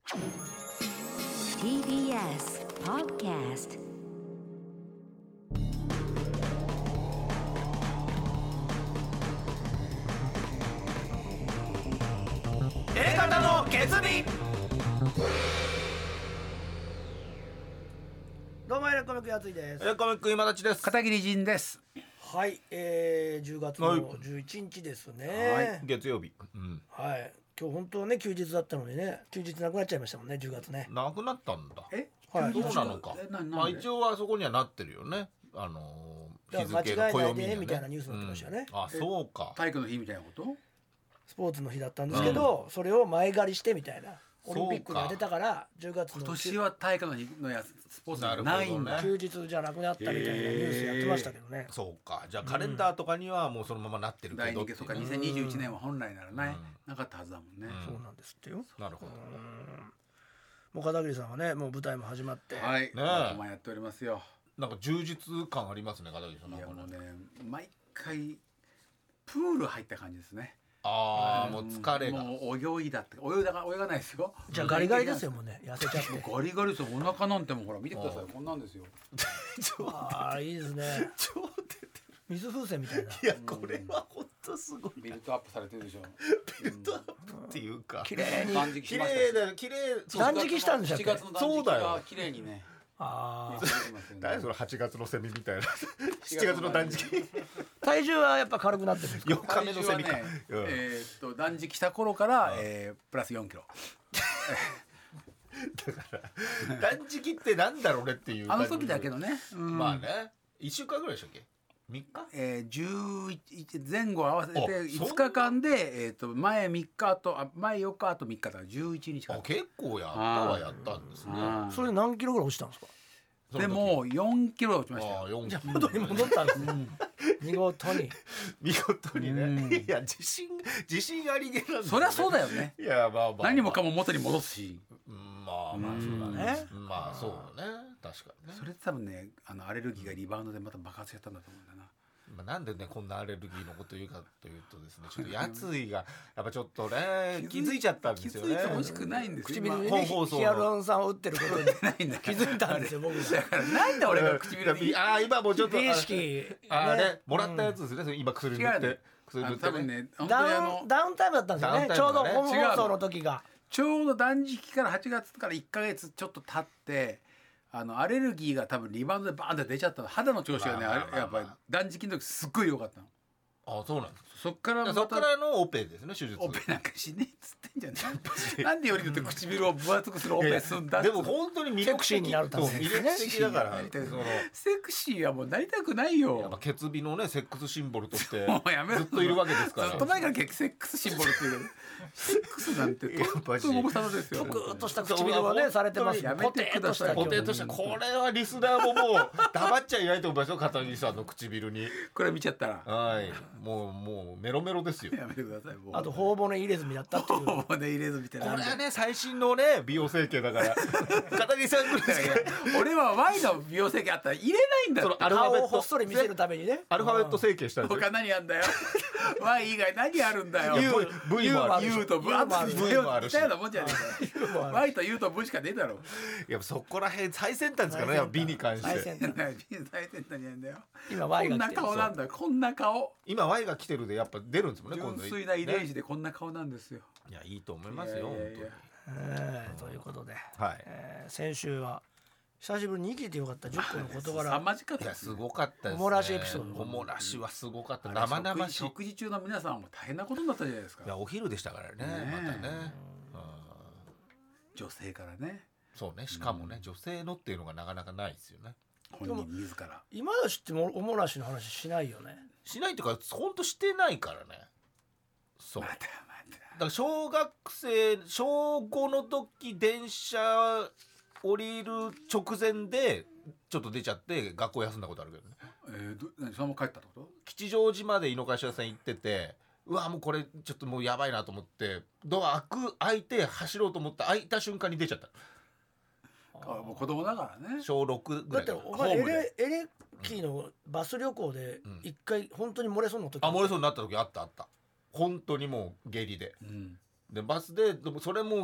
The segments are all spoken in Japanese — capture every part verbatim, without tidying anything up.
ティービーエス Podcast。 A 型の決意。 どうもエレコミックやついです。 エレコミック今立ちです。 片桐仁です。 はい、えー、じゅうがつのじゅういちにちですね。 はい、月曜日、うん、 はい、今日本当はね休日だったのにね、休日なくなっちゃいましたもんね、じゅうがつね。 なくなったんだ。 え、 はい、 どうなのか。まあ一応はそこにはなってるよね。あのー、日付が暦にはね、 みたいなニュースになってましたよね。 うん、あ、そうか。 体育の日みたいなこと？ スポーツの日だったんですけど、うん、それを前借りしてみたいな。オリンピックが出たからじゅうがつの今年は体育の日のやつスポーツじゃないんだ、 ね、休日じゃなくなったみたいなニュースやってましたけどね、 えー、そうか。じゃあカレンダーとかにはもうそのままなってるけど、 うん、そうかにせんにじゅういちねんは本来ならない、うん、なかったはずだもんね、 うん、そうなんですってよ。 なるほど。うん、 もう片桐さんはねもう舞台も始まってはいね、まあやっておりますよ。 なんか充実感ありますね片桐さん。 いやもうね毎回プール入った感じですね。 ああ、もう疲れがもう泳いだって泳いだが泳がないですよ。 じゃあガリガリですよもうね、痩せちゃってガリガリですよ。お腹なんてもうほら見てください、こんなんですよ。 ああいいですね。 超出てる。 水風船みたいな。 いやこれは本当すごい。 ビルドアップされてるでしょ。 ビルドアップっていうか、 綺麗に断食しました。 綺麗だ綺麗。 断食したんでしたっけ。 しちがつの断食が綺麗にね。 ああ。 何それはちがつのセミみたいな。しちがつの断食。 体重はやっぱ軽くなってるんですか。 よっかめのセミか。 ね、うん、えー、っと断食した頃から、うん、えー、プラスよんキロ。 だから断食ってなんだろうねっていう。 あの時だけどね。 うん、まあね。いっしゅうかんぐらいでしたっけ。みっか、 えー、じゅういち前後合わせていつかかんで、えー、と前みっかとあ前よっかあとみっかだからじゅういちにちか。 あ結構やったはやったんですね。 それ何キロぐらい落ちたんですか。 でもよんキロ落ちましたよ。 じゃあ元に戻ったんですね、うん、見事に見事にね、うん、いや自信自信ありげなんですね。 そりゃそうだよね。 いやまあまあ、まあ、 何もかも元に戻すし、 まあまあそうだね、まあそうね確かにね。 それって多分ねあのアレルギーがリバウンドでまた爆発しちゃったんだと思うんだな。 まあ、なんでねこんなアレルギーのこと言うかというとですね、ちょっとやついがやっぱちょっとね気づいちゃったんですよね。 気づいてほしくないんですよ。 唇にねヒアルロン酸を打ってることでないんだ気づいたんですよ僕。だからなんで俺が唇にああ今もうちょっと美意識ああねもらったやつですね、うん、今薬塗って薬塗って、ね、 多分ねダウンダウンタイムだったんですよね、ちょうど本放送の時がちょうど断食からはちがつからいっかげつちょっと経ってあのアレルギーが多分リバウンドでバーンって出ちゃったの。肌の調子がね、まあまあまあ、やっぱり断食の時すっごい良かったの。 ああそうなんです。 そっからまたそっからのオペですね手術。 オペなんかしねえっつってんじゃないなんでよりによって唇を分厚くするオペすんだっでも本当に魅力的になるために魅力的だからセクシーはもうなりたくないよ。 やっぱ血美のねセックスシンボルとしてもうやめろずっといるわけですから。 ずっと前からセックスシンボルっていうセックスなんてとってもご無沙汰ですよ。 ぷくっとした唇はねされてます。 ポテッとしたポテッとしたこれはリスナーももう黙っちゃいないと思いますよ片桐さんの唇に。 これ見ちゃったらはいもうもうメロメロですよ。 やめてください。 あと頬骨入れ墨だったっていう。 頬骨入れ墨ってこれはね最新のね美容整形だから片桐さんぐらいしか俺は Y の美容整形あったら入れないんだって。 顔をほっそり見せるためにねアルファベット整形したり他何あんだよY 以外何あるんだよ。 V もある U と V もあるし V もあるし Y と U と V しかねえだろ。 いやそこら辺最先端ですからね美に関して。 最先端最先端にあるんだよ。 今 Y が来てる。 こんな顔なんだよこんな顔。 今 Y が来てるでやっぱ出るんですもんね。 純粋な遺伝子でこんな顔なんですよ。 いやいいと思いますよ本当に。 えー、ということで、 はいえー、先週は久しぶりに生きてよかったじゅっこの事柄。 いやすごかったですね。 おもらしエピソード。 おもらしはすごかった。生々しい。 食事中の皆さんも大変なことになったじゃないですか。 いやお昼でしたからね。ねまたね、うん、 女性からね。 そうねしかもね、うん、女性のっていうのがなかなかないですよね。 本人自ら。 今だしってもおもらしの話しないよね。 しないっていうか本当してないからね。そう。 またまただから小学生小ごの時電車降りる直前でちょっと出ちゃって学校休んだことあるけどね。 えー、ど何そのまま帰ったってこと？ 吉祥寺まで井の頭線行っててうわもうこれちょっともうやばいなと思ってドア開く開いて走ろうと思って開いた瞬間に出ちゃった。 あもう子供だからね。 小ろくぐらいだってお前エレ、エレキのバス旅行で一回本当に漏れそうな時、 うん、あ漏れそうになった時あったあった。本当にもう下痢で、うん、でバスででもそれも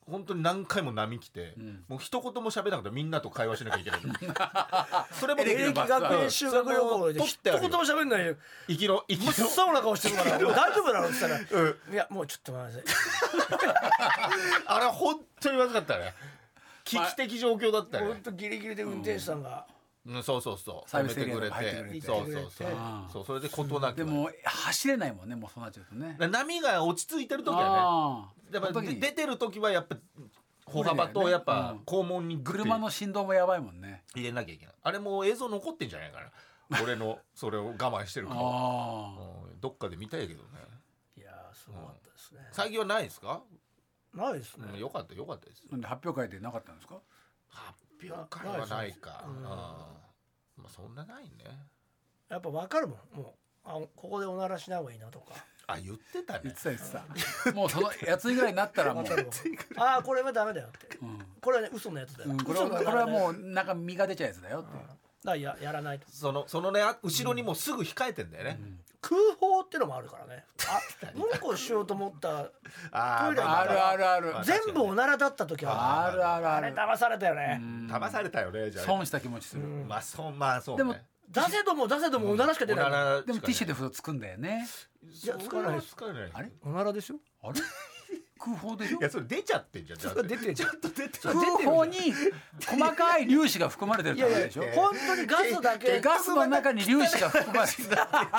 本当に何回も波来て、 うん、 もう一言も喋らなくてみんなと会話しなきゃいけないそれもエレキ学園修学旅行で一言も喋んないよ。 生きろ生きろ真っ青な顔してるから大丈夫なのって言ったら、うん、いやもうちょっと待ってくださいあれ本当にまずかったね。危機的状況だったね。 本当ギリギリで運転手さんが、 うん、そうそうそうサービスエリア止めてくれて、そうそうそうそう、それで事なく。 でも走れないもんね、もうそうなっちゃうとね。 波が落ち着いてる時はね、やっぱ出てる時はやっぱ歩幅とやっぱ肛門に車の振動もやばいもんね、 入れなきゃいけない。あれも映像残ってんじゃないかな俺のそれを我慢してるからどっかで見たいけどね。 いやーすごかったですね。 最近はないですか？ ないですね、 うん、よかったよかったです。 なんで発表会でなかったんですか？ 発表会はないか、うん、まあそんなないね。やっぱ分かるもん、もうあここでおならしない方がいいなとか。 あ、言ってたね。 言ってた言ってたもうそのやついぐらいになったらもうああこれはダメだよって、うん、これはね嘘のやつだよ、うん、 これはこれはもうなんか身が出ちゃうやつだよって、うん、だからややらないと。 そのそのね後ろにもうすぐ控えてんだよね、うん、 空砲ってのもあるからね。あうんこしようと思ったトイレあるあるある全部おならだった時はあるあるある。 あれ騙されたよね。 騙されたよね。じゃあ損した気持ちする。 まあそまあそうね。 でも出せども出せどもおならしか出ない。 でもティッシュでふとつくんだよね。 いやつかない。 つかない。 あれおならでしょ。あれ空砲でしょ。 いやそれ出ちゃってんじゃん。 出てちゃんと出て空砲に細かい粒子が含まれてるからでしょ。 本当にガスだけ。 ガスの中に粒子が含まれてる。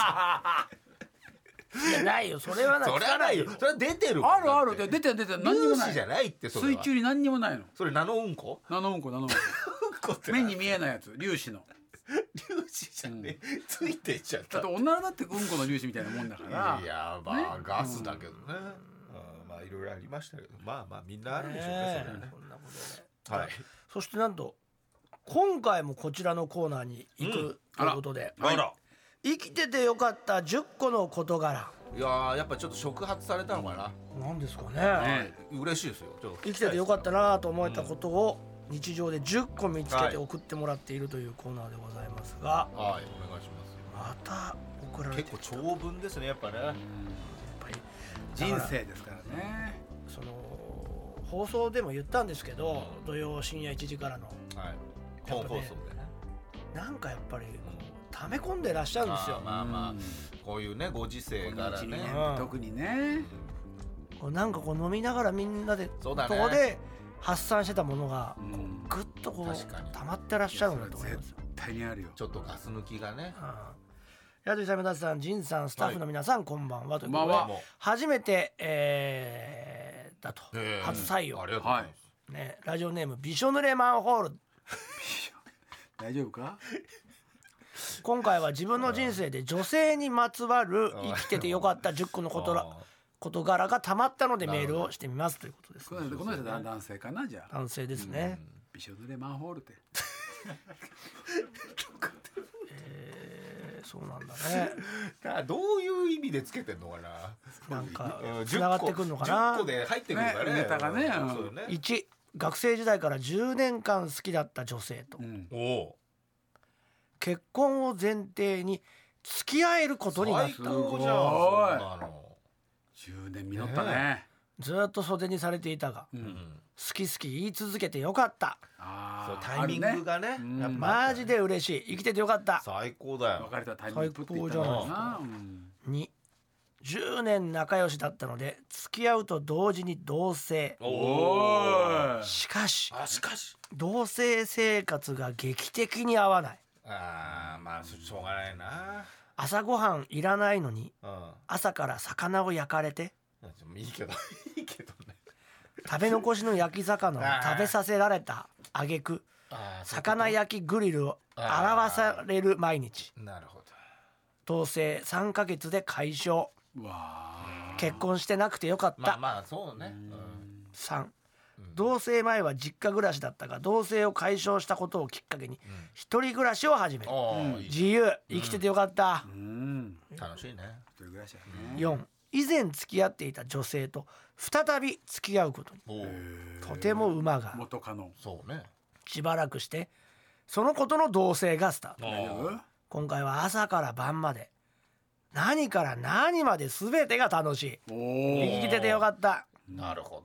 いやないよ、それはない。 それはないよ。それは出てる。 あるある。出てる出てる。何にもない。 粒子じゃないってそれは。 水中に何にもないの。 それナノうんこ？ ナノうんこナノうんこ。目に見えないやつ、粒子の。 粒子じゃね、ついてっちゃった。 だっておならだってうんこの粒子みたいなもんだから。 いやまあガスだけどね。まあいろいろありましたけど、まあまあみんなあるでしょうね。それはね。 こんなことで。 はい。 そしてなんと今回もこちらのコーナーに行くということで。 あら。 生きててよかったじゅっこの事柄。 いややっぱちょっと触発されたのかな。 なんですかね。 ね嬉しいですよ。ちょっと生きててよかったなと思えたことを日常でじゅっこ見つけて送ってもらっているというコーナーでございますが、 はい、お願いします。 また送られて結構長文ですねやっぱね。やっぱり人生ですからね。 その放送でも言ったんですけど、土曜深夜いちじからの、 はい、本放送でね。 なんかやっぱり溜め込んでらっしゃるんですよ。 まあまあこういうねご時世からね、 特にね、 なんかこう飲みながらみんなでそうだね、 ここで発散してたものがぐっとこう溜まってらっしゃるんだと思いますよ。 絶対にあるよ。 ちょっとガス抜きがね。 やとりさん、めださん、仁さん、スタッフの皆さん、はい、こんばんはということで、 まあ、 初めて、えー、だと、えー、初採用。 ありがとうございます。 ね、ラジオネームびしょ濡れマンホール。 大丈夫か？ 今回は自分の人生で女性にまつわる生きててよかったじゅっこのことら事柄がたまったのでメールをしてみますということですね。 この人は男性かな。じゃあ男性ですね。 びしょ濡れマンホールってえー、そうなんだね。 どういう意味でつけてんのかな。 なんかつながってくるのかな。 じゅっこで入ってくるからね、 ネタがね。 いち、学生時代からじゅうねんかん好きだった女性と、うん、お結婚を前提に付き合えることになった。 最高じゃん。 じゅうねん実ったね。 ずっと袖にされていたが、うん、好き好き言い続けてよかった。 あそうタイミングがね、 ね、やっぱマジで嬉しい。生きててよかった。 最高だよ。 別れたタイミングって言ったな。に、じゅうねん仲良しだったので付き合うと同時に同棲。 おしかしあしかし同棲生活が劇的に合わない。 あまあしょうがないな。 朝ごはんいらないのに、うん、朝から魚を焼かれていいけどいいけどね。 食べ残しの焼き魚を食べさせられた挙句魚焼きグリルを表される毎日。 なるほど。 同棲さんかげつで解消。 わ結婚してなくてよかった。 まあまあそうね。うん、 さん、同棲前は実家暮らしだったが同棲を解消したことをきっかけに一人暮らしを始める。うん、自由生きててよかった。うん、 楽しいね。 一人暮らしだね。 よん、以前付き合っていた女性と再び付き合うことにとても馬が元カノ。 そうね。 しばらくしてそのことの同棲がスタート。今回は朝から晩まで何から何まで全てが楽しい。生きててよかった。 なるほど。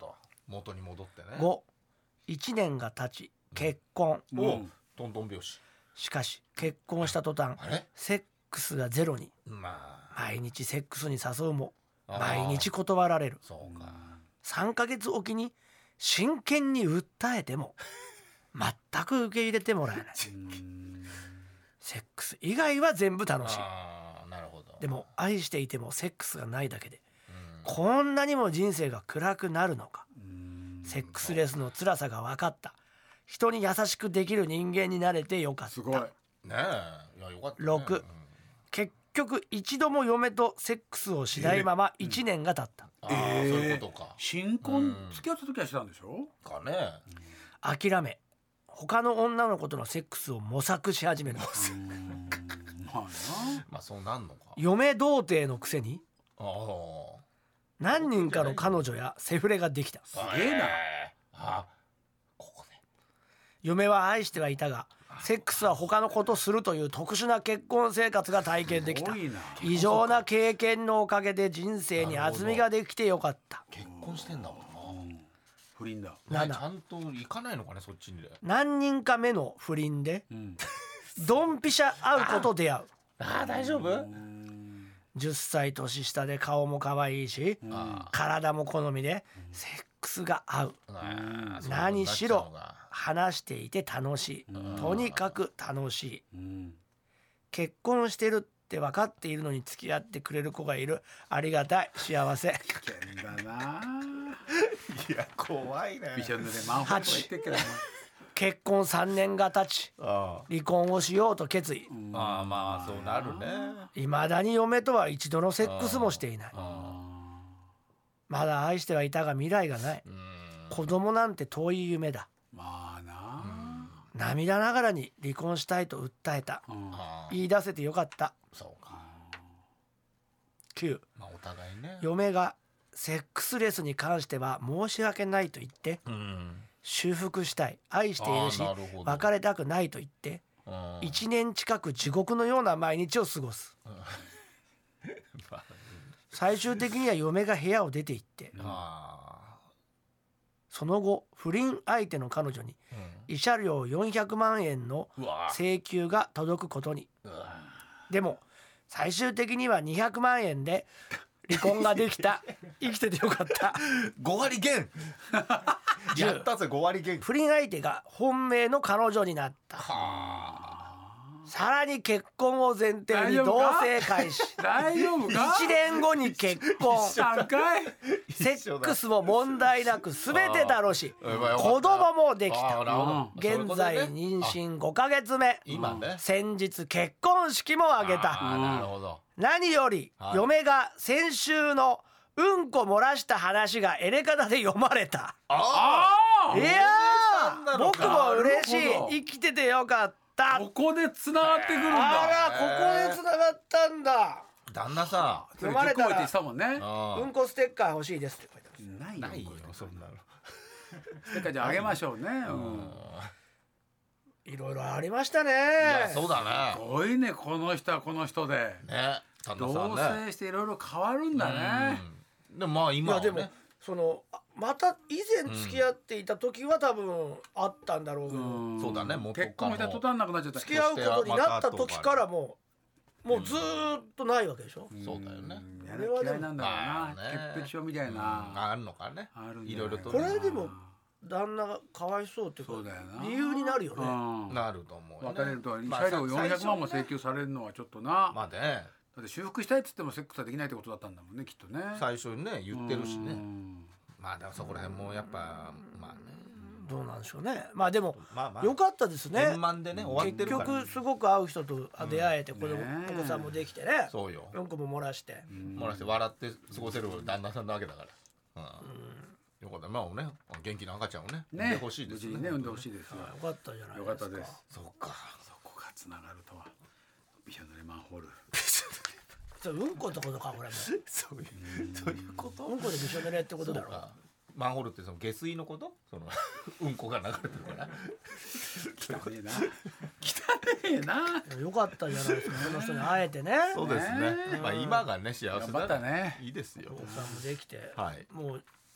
元に戻ってね。 ご、いちねんが経ち結婚、 うんおトントン拍子。 しかし結婚した途端あれセックスがゼロに。 まあ毎日セックスに誘うもあー毎日断られる。 そうか。 さんかげつおきに真剣に訴えても全く受け入れてもらえない。 うんセックス以外は全部楽しい。 ああなるほど。 でも愛していてもセックスがないだけでうんこんなにも人生が暗くなるのか。 うんセックスレスの辛さが分かった。人に優しくできる人間になれてよかった。 すごい。 ねえいやよかったね。 ろく結局一度も嫁とセックスをしないままいちねんが経った。 ああ、そういうことか。 新婚付き合った時はしたんでしょ。 かね。 諦め他の女の子とのセックスを模索し始める。 うんまあな。 まあそうなんのか。 嫁童貞のくせにああ。 何人かの彼女やセフレができた。 すげえな。 あここで。 嫁は愛してはいたがセックスは他の子とするという特殊な結婚生活が体験できた。 すごいな。 異常な経験のおかげで人生に厚みができてよかった。 結婚してんだもんうん不倫だ。 な。ねななちゃんと行かないのかねそっちに。 何人か目の不倫でうんドンピシャ会うこと出会う。 ああ大丈夫。 うんじゅっさい年下で顔も可愛いしあ体も好みでセックスが合う。 あー何しろそうなっちゃうのが話していて楽しい。とにかく楽しい。 うん結婚してるって分かっているのに付き合ってくれる子がいる。ありがたい幸せ。 危険だな。 いや怖いね。 びしょ濡れマンホールとか言ってっけどな。 結婚さんねんが経ちあ離婚をしようと決意。 あああまあそうなるね。 未だに嫁とは一度のセックスもしていない。 あまだ愛してはいたが未来がない。 ーうん子供なんて遠い夢だ。 まあな。 涙ながらに離婚したいと訴えた。 うんあー言い出せてよかった。 そうか。 きゅう、 まあお互いね。 嫁がセックスレスに関しては申し訳ないと言ってうん。 修復したい愛しているしあーなるほど別れたくないと言ってうんいちねん近く地獄のような毎日を過ごす。 まあ最終的には嫁が部屋を出て行ってあその後不倫相手の彼女にー慰謝料よんひゃくまんえんのうんうわ請求が届くことに。 うわでも最終的にはにひゃくまんえんで離婚ができた。生きててよかった。 ご割減じゅうやったぜご割減。 不倫相手が本命の彼女になった。 はさらに結婚を前提に同棲開始。 大丈夫か。 いちねんごに結婚。 三回。 セックスも問題なく全て楽しい。 あーやばいよかった子供もできあーた。 なるほど現在妊娠ごかげつめ。 今ね。 先日結婚式も挙げた。 あーなるほど。 何よりはい嫁が先週のうんこ漏らした話がエレカタで読まれた。 ああいやさんなーのか僕も嬉しいなるほど。 生きててよかった。 あ。ここで繋がってくるんあだ。 らここでつながったんだ。 あ旦那さそれ読まれたら結婚相手したもんね。 あうんこステッカー欲しいですって書いてある。 ないないよこれそんなの。 ステッカーじゃああげましょうね。うんいろいろありましたね。 いやそうだすね。 ごいねこの人はこの人で。 ね旦那同さんね。 棲していろいろ変わるんだね。 うんでもまあい今はね。 やでもそのあまた以前付き合っていた時は多分あったんだろうけど、 んそうだね元カノ結婚した途端なくなっちゃった。 付き合うことになった時からもうもうずーっとないわけでしょ。 そうだよね。 うんやれ嫌いなんだろうな。 まあね潔癖症みたいうんな。 あるのかね。 あるんじゃないいろいろとこねれでも旦那がかわいそうっていうかそうだよな。 理由になるよね。 うんなると思うよね。 別れると慰まあ謝料よんひゃくまんも最初ね請求されるのはちょっとな。 まあねだって修復したいっつってもセックスはできないってことだったんだもんねきっとね。 最初にね言ってるしうね。 んまあでもそこら辺もやっぱまあね。 どうなんでしょうね。まあでもまあまあ良かったですね円。満でね終わって結るから。 局すごく会う人と出会えて子供ねえお子さんもできてね。 そうよ。 うんこも漏らして。 漏らして笑って過ごせる旦那さんなわけだから。うん。よかった。まあね元気な赤ちゃんをね産んでほしいです無事にね産んでほしいですよ。 よかったじゃないよかですか。 ったです。 そうか。 そこがつながるとは。びしょ濡れマンホール。 それうんこってことかこれも。 そういうそういうこと。 うんこでびしょ濡れってことだろ。 そうかマンホールってその下水のこと？そのうんこが流れてるから。 汚ねえな。汚ねえな。 よかったじゃないですか。この人に会えてね。 そうですね。 ねまあ今がね幸せ頑張だったねいいですよ。 お子さんもできて、 はい。 もう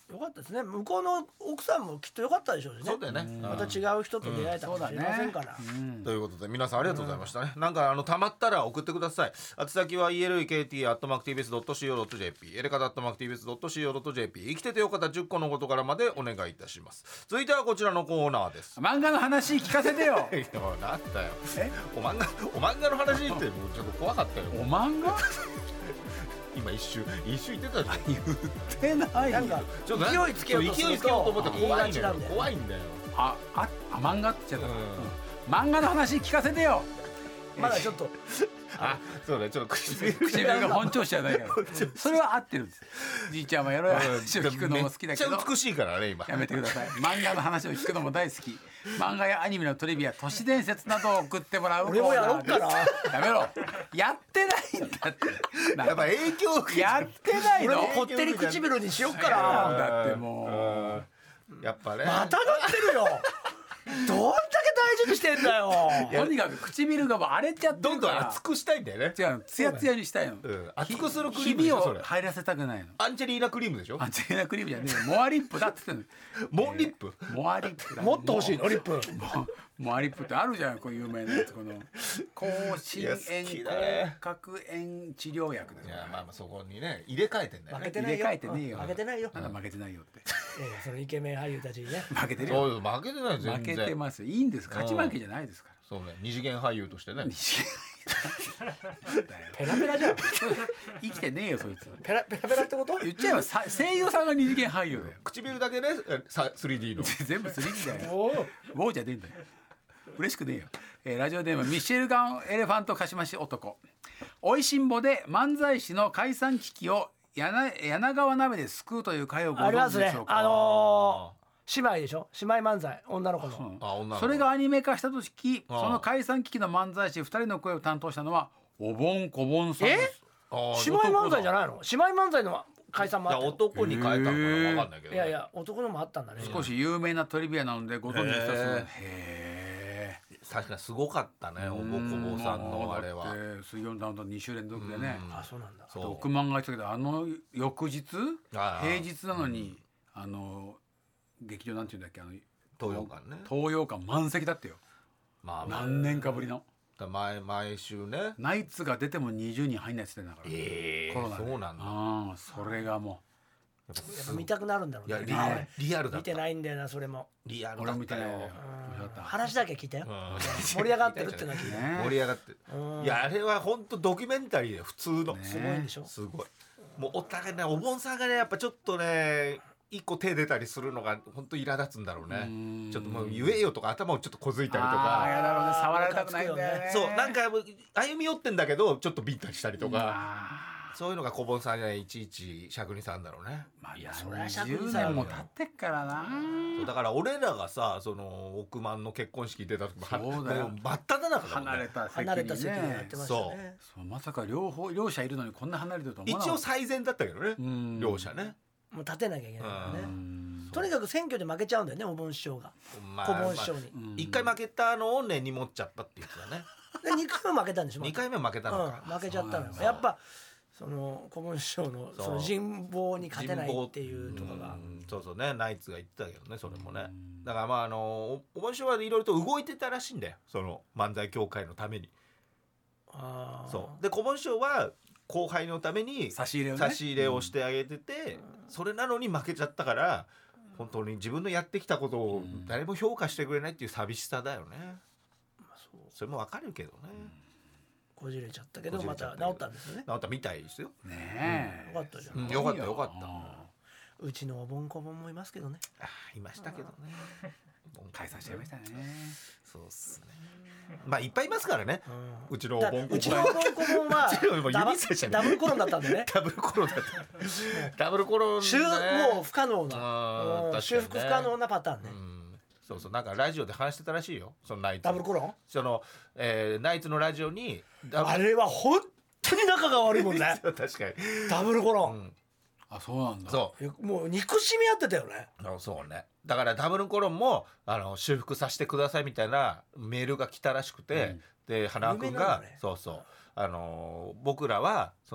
よかったですね。向こうの奥さんもきっとよかったでしょうしね。 そうだよね、 うんまた違う人と出会えたかもしれませんから、 うんということで皆さんありがとうございましたね、なんかあのたまったら送ってください。宛先は イーエルイーケーティー アットマーク ティービーエス ドット シーオー ドット ジェーピー エレカタ アットマーク ティービーエス ドット シーオー ドット ジェーピー 生きててよかったじゅっこのことからまでお願いいたします。続いてはこちらのコーナーです。 漫画の話聞かせてよいやなんだよえお漫画お漫画の話ってもうちょっと怖かったよお漫画今一瞬一瞬言ってたじゃん言ってないなんかちょっと勢いつけようとすると勢いつけようと思ったら怖いんだよ言いがちなんだよ怖いんだよあああ漫画って言っちゃった、 うんうん漫画の話聞かせてよまだちょっとあそうねちょっと唇唇が本調子じゃないからそれは合ってるんです。じいちゃんはエロい話を聞くのも好きだけどめっちゃ美しいからね今やめてください。漫画の話を聞くのも大好き。漫画やアニメのトリビア、都市伝説などを送ってもらうコーナーです。 俺もやろうかなやめろ。やってないんだって。なやっぱ影響を受けやってないの。 俺もこってり唇にしよっかなんな。 だってもうんやっぱねまたなってるよ。どんだけ大事にしてんだよ。 うとにかく唇がもう荒れちゃってどんどんるから。 熱くしたいんだよね違うの、ツヤツヤにしたいの。 うん熱くするクリひームでしょびをそれ入らせたくないの。 アンジェリーナクリームでしょアンジェリーナクリームじゃねえよ。モアリップだって言ってんの。 モンリップモアリップだ。 もっと欲しいのリップ。 もうモアリップってあるじゃん、こう有名なやつ、この口唇いや炎好きだね口角炎治療薬ですいよ。 やまあまあそこにね入れ替えてんだよね負けてないよ。 入れ替えてねえよ。 負けてないよ。 なんだ負けてないよって。 いやいやそのイケメン俳優たちにね。 負けてるよ。 そうよ負けてない全然負けてます。いいんです。勝ち負けじゃないですから。 そうね二次元俳優としてね西ペラペラじゃん。 生きてねえよそいつ。 ペラペラペラってこと？ 言っちゃえばさ声優さんが二次元俳優だよ。 唇だけねえさ スリーディー の全部 スリーディー だよ。 おお。 ウォーじゃねえんだよ。嬉しくねえよ。えーラジオネームミシェルガンエレファントカシマシ男。おいしんぼで漫才師の解散危機を柳柳川鍋で救うという会をごありますね存知でしょう。か。 あのー姉妹でしょ。姉妹漫才女の子の。 うんあ女の子それがアニメ化した時、 ああその解散危機の漫才師ふたりの声を担当したのはおぼんこぼんさんです。 あー姉妹漫才じゃいないの？姉妹漫才の解散もいやあったよ。 男に変えたのかな分かんないけどねいやいや男のもあったんだね。 少し有名なトリビアなのでご存知の人はすごいへへえ。 確かにすごかったねおぼこぼさんのあれはだって水曜のダウンタウンに週連続でね。 あそうなんだ。 そうあと億万が言ってたけどあの翌日ああ平日なのにあの劇場なんていうんだっけあの東洋館ね東洋館満席だってよ。 まあまあ何年かぶりのだ毎毎週ねナイツが出てもにじゅうにん入んないっつってんだから。 ええコロナでそうなんだああそれがもやっぱやっぱ見たくなるんだろうね。 いやリあアルリアルだ見ったてないんだよなそれも。 リアルう俺も見てないよ。 だったよ面白かった話だけ聞いたよ。 うん盛り上がってるってのは聞いた。 ね盛り上がってるうんいやあれは本当ドキュメンタリーで普通のねすごいんでしょ。 すごいもうお互いねお盆さんがねやっぱちょっとね一個手出たりするのが本当苛立つんだろうねうんちょっともう言えよとか頭をちょっとこづいたりとああかやだろうね触られたくないんだよね。 そうなんか歩み寄ってんだけどちょっとビンタしたりとかあそういうのが小盆さんにはいちいちしゃくにさんだろうねーまあいやそりゃにじゅう尺にさねんも経ってっからな。 そうだから俺らがさその億万の結婚式出た時もはそうだよもう真っ只中だもんね離れた席にね。 離れた席でやってましたね。 そうまさか両方両者いるのにこんな離れてると思わなかった。 一応最善だったけどねうん両者ねもう立てなきゃいけないからうね。 うんとにかく選挙で負けちゃうんだよねお盆師匠が。 ま小盆師匠に。 うん一回負けたのを根に持っちゃったって言ってたねで二回も負けたんでしょ。また二回目負けたのかうん負けちゃったのよそうなんだやっぱその小盆師匠のそうその人望に勝てないっていうとかがうんそうそうねナイツが言ってたけどねそれもねだからまああのおお盆師匠はいろいろと動いてたらしいんだよその漫才協会のためにあーそうで小盆師匠は後輩のために差し入れをね差し入れをしてあげてて、それなのに負けちゃったから本当に自分のやってきたことを誰も評価してくれないっていう寂しさだよね、それもわかるけどね、 こじれちゃったけどまこじれちゃったけどた治ったんですよね。 治ったみたいですよ、 ねえよかったじゃん。 うんよかったよかったうちのお盆小盆もいますけどね。 あいましたけどね解散しちゃいましたね。 そうっすねまあいっぱいいますからね、 うんうちのおだ盆うちのお盆小盆はうちのもうダブ指差しちゃうダブルコロンだったんでね。 ダブルコロナだったダブルコロナ修もう不可能あな、 ー確かにねうん修復不可能なパターンね。 うんそうそうなんかラジオで話してたらしいよそのナイツダブルコロン？ その、えーナイツのラジオにダブあれは本当に仲が悪いもんね。 確かに、 ダブルコロン。 うん、 あそうなんだ。 そうもう憎しみ合ってたよね。 あそうねだからダブルコロンもあの修復させてくださいみたいなメールが来たらしくて、で花輪君が、 有名なんだねそうそうあの僕らはその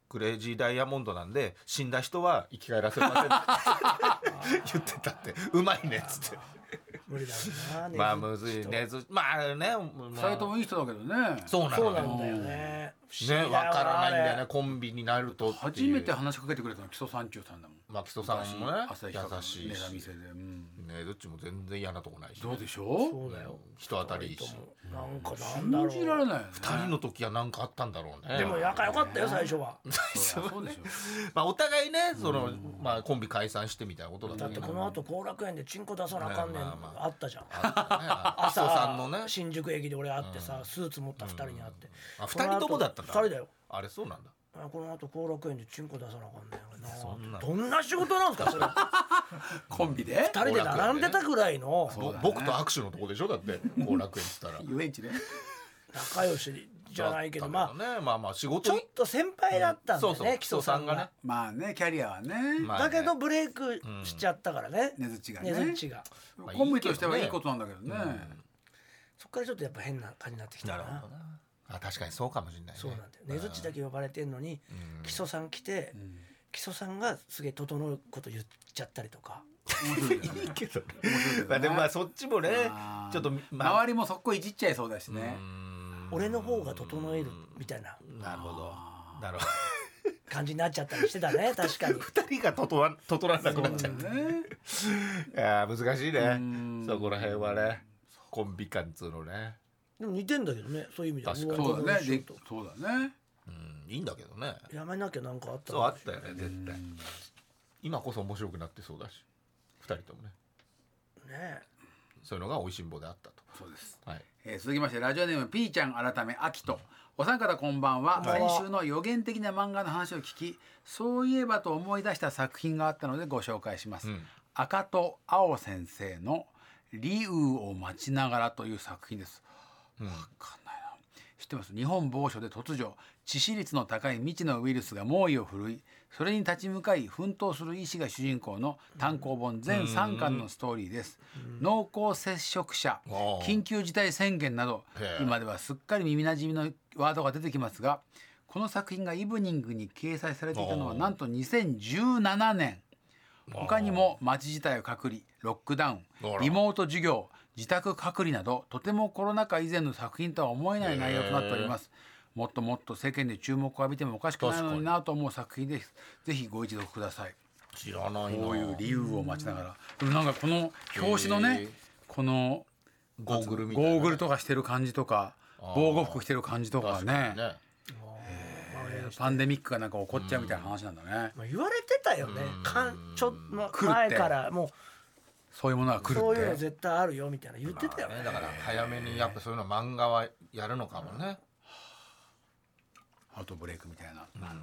クレイジーダイヤモンドなんで死んだ人は生き返らせませんって言ってたって。うまいねっつって。 無理だろうな。 まあむずいねずまあね、 二人ともいい人だけどね。 そうなそうのよなんだよね。 ね、わからないんだよね、コンビになるとっていう。 初めて話しかけてくれたのは木曽三中さんだもん。 まあ木曽さんもね朝日優しいしネタ見せで、うん、 ね、どっちも全然嫌なとこないし、ね、 どうでしょう。 そうだよ。 人当たりいいし、 なんかなんだろう。 信じられないよね。 ふたりの時は何かあったんだろうね。 でも仲良かったよ最初は。 そうでしょ。 まあお互いねその、まあ、コンビ解散してみたいなことだっただってこの後後楽園でチンコ出さなあかんねん、 ねまあまああったじゃん。 木曽さんのね新宿駅で俺会ってさ、スーツ持ったふたりに会って、 あふたりともだったんだ。 ふたりだよ。 あれそうなんだ。 この後後楽園でチンコ出さなあかんねんな。 そんなどんな仕事なんですかそれ。 コンビでふたりで並んでたぐらいのぼ僕と握手のとこでしょだって後楽園っつったら遊園地で仲良しじゃないけど、まあね、まあまあ仕ち事にょっと先輩だったんだよそうそうね、木曽さんが。 まあねキャリアはね、 まあねだけどブレイクしちゃったからね、 ねずっちがねねずっちが。 まあコンビとしてはいいことなんだけどね。 そっからちょっとやっぱ変な感じになってきたな。 なるほどな。あ確かにそうかもしれないね。 そうなんだよ。ねずっちだけ呼ばれてんのに木曽さん来て、木曽さんがすげえ整うこと言っちゃったりとか。 いいけどね。まあでもまあそっちもねあーちょっとまあ周りもそこいじっちゃいそうだしね。 俺の方が整えるみたいななるほどなるほ感じになっちゃったりしてたね確かに。 ど。二人が整わ整わなくなっちゃう。 ねいやー難しいね。そこら辺はねコンビ感っつうのね。 でも似てんだけどね、そういう意味では。 確かにそうだね。でうわそうだね。 うんいいんだけどね。 やめなきゃなんかあったそうあったよね絶対。今こそ面白くなってそうだし二人ともねね。 そういうのが美味しんぼであったと。 そうです。 はい。 えー続きましてラジオネームピーちゃん改めアキト。お三方こんばんは。 こんばんは先週の予言的な漫画の話を聞き、そういえばと思い出した作品があったのでご紹介します。 うん赤戸青先生のリウを待ちながらという作品です。わかんないな。知ってます。日本某所で突如致死率の高い未知のウイルスが猛威を振るい、それに立ち向かい奮闘する医師が主人公の単行本全さんかんのストーリーです。濃厚接触者、 おー緊急事態宣言などへー今ではすっかり耳なじみのワードが出てきますが、この作品がイブニングに掲載されていたのはおーなんとにせんじゅうななねん。他にも街自体を隔離、ロックダウンあら、 リモート授業、自宅隔離などとてもコロナ禍以前の作品とは思えない内容となっております。もっともっと世間で注目を浴びてもおかしくないのになと思う作品です。ぜひご一読ください。 知らないな。 こういう理由を待ちながら、でもなんかこの表紙のねへーこのゴーグルみたいなねゴーグルとかしてる感じとか防護服着てる感じとか確かねにね。 パンデミックがなんか起こっちゃうみたいな話なんだね。 まあ言われてたよね。かんちょっと来るって前からもそういうものが来うそういうるって。 の絶対あるよみたいな言ってたよね。 ねだから早めにやっぱそういうの漫画はやるのかもね。 アウトブレイクみたいな。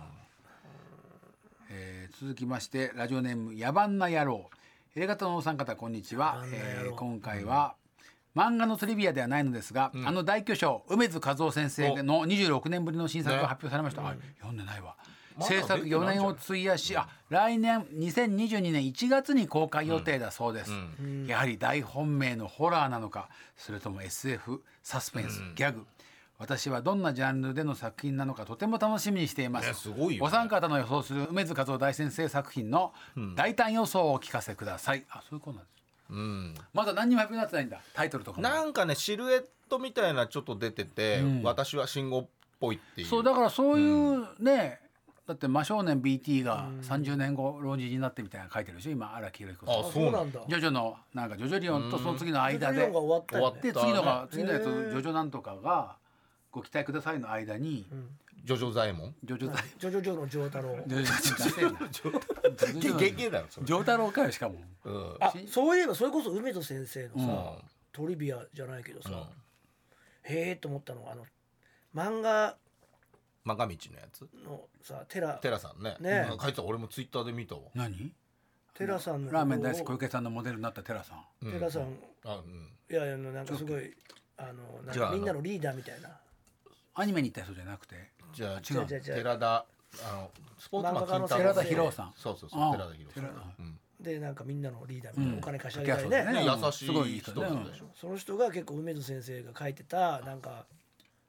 えー続きましてラジオネーム野蛮な野郎。エレガタのお三方こんにちは。 野蛮な野郎えー今回は、漫画のトリビアではないのですが、あの大巨匠梅津和夫先生のにじゅうろくねんぶりの新作が発表されました。あ読んでないわ。 まだ制作よねんを費やし、あ来年にせんにじゅうにねんいちがつに公開予定だそうです。やはり大本命のホラーなのか、それとも エスエフ サスペンス、ギャグ。私はどんなジャンルでの作品なのかとても楽しみにしています。 ねすごいよねお三方の予想する梅津和夫大先生作品の大胆予想をお聞かせください。あ、そういうことなんです。 うん。 まだ何にも発表になってないんだ。タイトルとかも。 なんかねシルエットみたいなちょっと出てて、私は信号っぽいっていう。 そうだからそういうね、だって真正面 ビーティー がさんじゅうねんご老人になってみたいなの書いてるでしょ今荒木宏彦さん。 ああそうなんだ。 ジョジョのなんかジョジョリオンとその次の間でジョジョリオンが終わったよね。 で次のがね次のやつへージョジョなんとかがご期待くださいの間にジョジョザエモン。 ジョジョ大ジョジョジョのジョー太郎。 ジョジョ出せんなジョジョゲゲだよそれ。 ジョー太郎かよしかも。 うん。 あそういえばそれこそ梅津先生のさ、 うんトリビアじゃないけどさ、 うんへえと思ったのがあの漫画漫画道のやつ。 のさテラテラさんね。 ねうん書いてた俺もツイッターで見たわ。 何？ テラさんのラーメン大好き小池さんのモデルになったテラさん。 テラさん、 あうん。 いやいやなんかすごいあのなんじゃあかみんなのリーダーみたいな。 アニメに行った人じゃなくてじゃあ違う違う違う違う寺田あのスポーツマン漫画家の金太郎寺田博さん。 そうそうそうああ寺田博さん。 寺うんでなんかみんなのリーダーみたいな、 うんお金貸し上げたりね書きやすいねね優しいすごいいい人人ねなんでしょ。 その人が結構梅津先生が書いてたなんか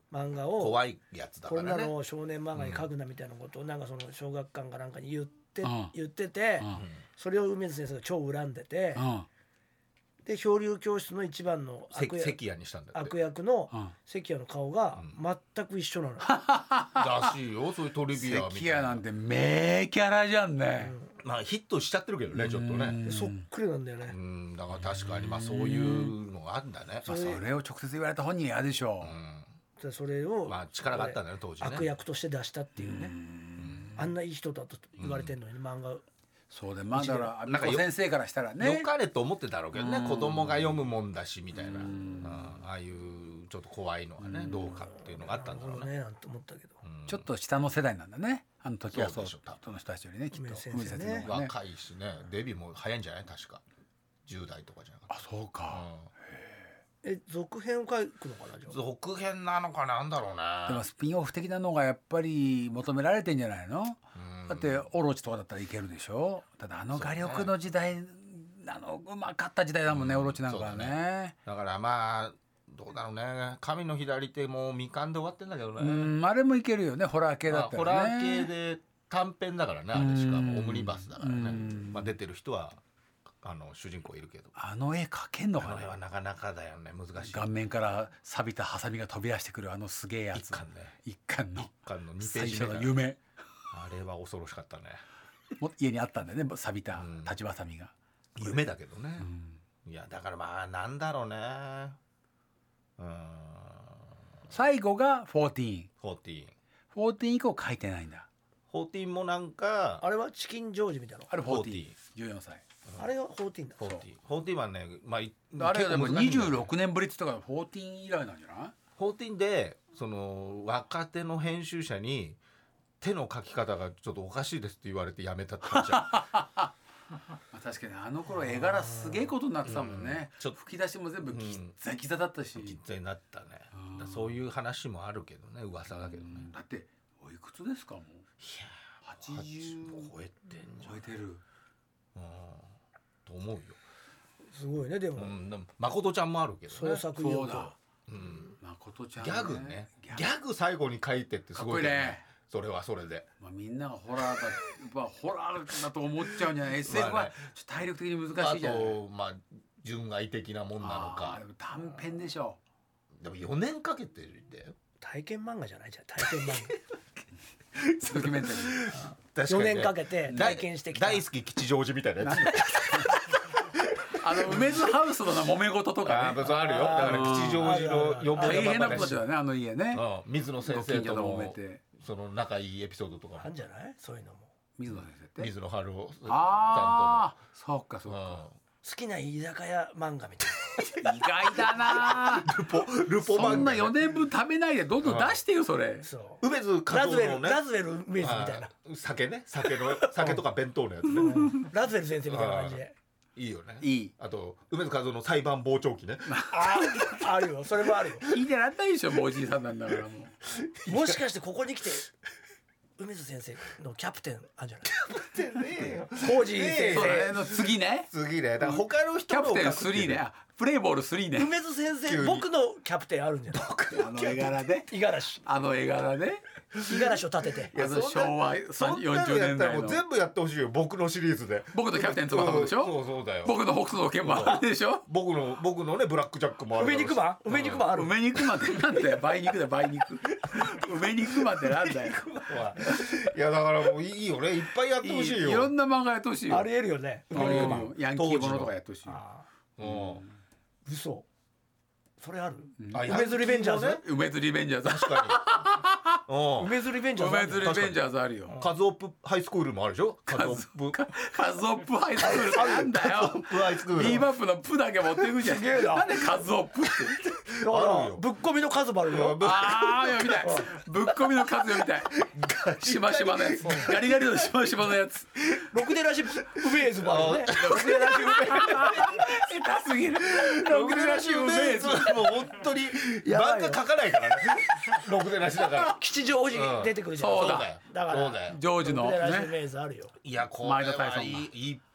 漫画を怖いやつだかこんならね。 のを少年漫画に書くなみたいなことをなんかその小学館かなんかに言って、 うん言ってて、 うんそれを梅津先生が超恨んでて、 うんで漂流教室の一番のせ悪役関谷にしたんだって悪役のうん関谷の顔が全く一緒なのよ、 らしいよ、そういうトリビアみた関いな。 谷なんて名キャラじゃんね。 まあヒットしちゃってるけどね、ちょっとね。 でそっくりなんだよね、 うん、だから確かにまあそういうのがあるんだね。 まあそれを直接言われた本人は嫌でしょでそれを、 まあ力があったんだよ当時ね。 悪役として出したっていうね、あんないい人だと言われてんのに、漫画そうでまあだからなんかよ先生からしたらね良かれと思ってたろうけどね、子供が読むもんだしみたいな、うんああいうちょっと怖いのはねどうかっていうのがあったんだろうね。 ねなんて思ったけど、 ちょっと下の世代なんだねあの時はそうそうでしょその人たちよりねきっと梅先生ね梅先生の方がね若いしね、デビューも早いんじゃない確かじゅう代とかじゃなかっあそうかた。 え続編を書くのかなじゃあ続編なのかなんだろうね。 でもスピンオフ的なのがやっぱり求められてんじゃないのうんだってオロチとかだったらいけるでしょただあの画力の時代あのうまかった時代だもんねオロチなんかはそうだねだからまあどうだろうね、神の左手もう未完で終わってんだけどね、 うんあれもいけるよねホラー系だったまあホラらねー系で短編だからね、あれしかもオムニバスだからねうん、 まあ、出てる人はあの主人公いるけど、 あの絵描けんのかねあれはなかなかだよね、難しい。 顔面から錆びたハサミが飛び出してくるあのすげえやつ一巻ね、 一巻の一巻のにペー最ジ目から初の夢あれは恐ろしかったね。 も家にあったんだよね錆びたうん立ちばさみが、 夢だけどね、 うんいやだからまあなんだろうね、うん最後がじゅうよんフォーティーンじゅうよん以降書いてないんだフォーティーンもなんかあれはチキンジョージみたいなのあれじゅうよんじゅうよんさいあれがじゅうよんだフォーティーンフォーティーンはね、まあ、いあれでも結構難しいんだよにじゅうろくねんぶりって言ったからじゅうよん以来なんじゃないフォーティーンでその若手の編集者に手の描き方がちょっとおかしいですって言われてやめたって感じじゃんまあ確かにあの頃絵柄すげえことになってたもんね、 ちょっと吹き出しも全部ギッザギザだったし、 きついなったね。だそういう話もあるけどね、噂だけどね。 だっておいくつですかもういやはちじゅう超えてんじゃん。 超えてるうんと思うよ。 すごいねでも、 うん、でも誠ちゃんもあるけどね。 創作意欲そうだうん、 誠ちゃん、 ギね、 ャグね。 ギャグギャグ最後に書いてってすごいよかっこいいね。 それはそれで。 まあ、みんながホラーだ、まあ、ホラーだと思っちゃうんじゃない エスエフ はまあねちょっと体力的に難あしいじゃないとまあ純愛的なもんなのあかーで。も短編でしょでもよねんかけてるんだよ。 体験漫画じゃないじゃん体験漫ドキュメンタリー確よねんかけて体験してきた大好き吉祥寺みたいなやつ。 あの梅津ハウスのな揉め事とあかねあ、そうあるよ。だから吉祥寺のよぼ大変なやま話。 ことだよねあの家ねうん、水野先生とご近所で揉のめてその仲いいエピソードとかもあんじゃないそういうのも水野先生って水野春夫さんとのああそうかそうかうん好きな居酒屋漫画みたい意外だなルポルポそんな漫画よねんぶん食べないでどんどん出してよそれなそう梅津和ラズベ夫のねルラズベル梅津みたいなあー酒ね酒の酒とか弁当のやつねラズベル先生みたいな感じでいいよねいいあと梅津和夫の裁判傍聴器ねああるよそれもあるよ聞いてらんないでしょもうおじいさんなんだからもうもしかしてここに来て梅津先生のキャプテンあんじゃないコージー先そうだね生の次ね次ねだから他の人のキャプテンスリーねあプレイボールスリーね梅津先急に生僕のキャプテンあるんじゃないあの絵柄で五十嵐あの絵柄で五十嵐を立ててあの昭和そんよなんのやったらじゅうねんだいのもう全部やってほしいよ僕のシリーズで僕のキャプテン翼もでしょそうそうだよ僕の北斗の拳もあるでしょ僕の僕のねブラックジャックもある梅肉マン梅肉マンある梅肉までなんだよ梅肉だよ梅肉梅肉までなんだよいやだからもういいよねいっぱいやってほしいよいろんな漫画やってほしいよありえるよね梅肉マンヤンキーものとかやってほしいよあうんー嘘それあるあ梅津リベンジャーズヤンキ梅津リベンジャーズ確かにうん梅津リベンジャーズあ梅る津リベンジャーズあるよカズオップハイスクールもあるでしょカズオップカズオップハイスクールってなんだよハイスクールビーバップのプだけ持っていくじゃんすげえななんでカズオップってだかあるよらぶっ込みの数もあるよああ読みたいぶっ込みの数読みたいしましまのやつガリガリのしましまのやつろくでなし梅津もあるよねろくでなし下手すぎるろくでなしうめえぞもう本当にやばいよ漫画描かないからねろくでなしだから吉祥寺に出てくるじゃんそうだそうだよだからそうだよジョージのろくでなしね梅津あるよいやこれ前田大は尊がいいいっぱ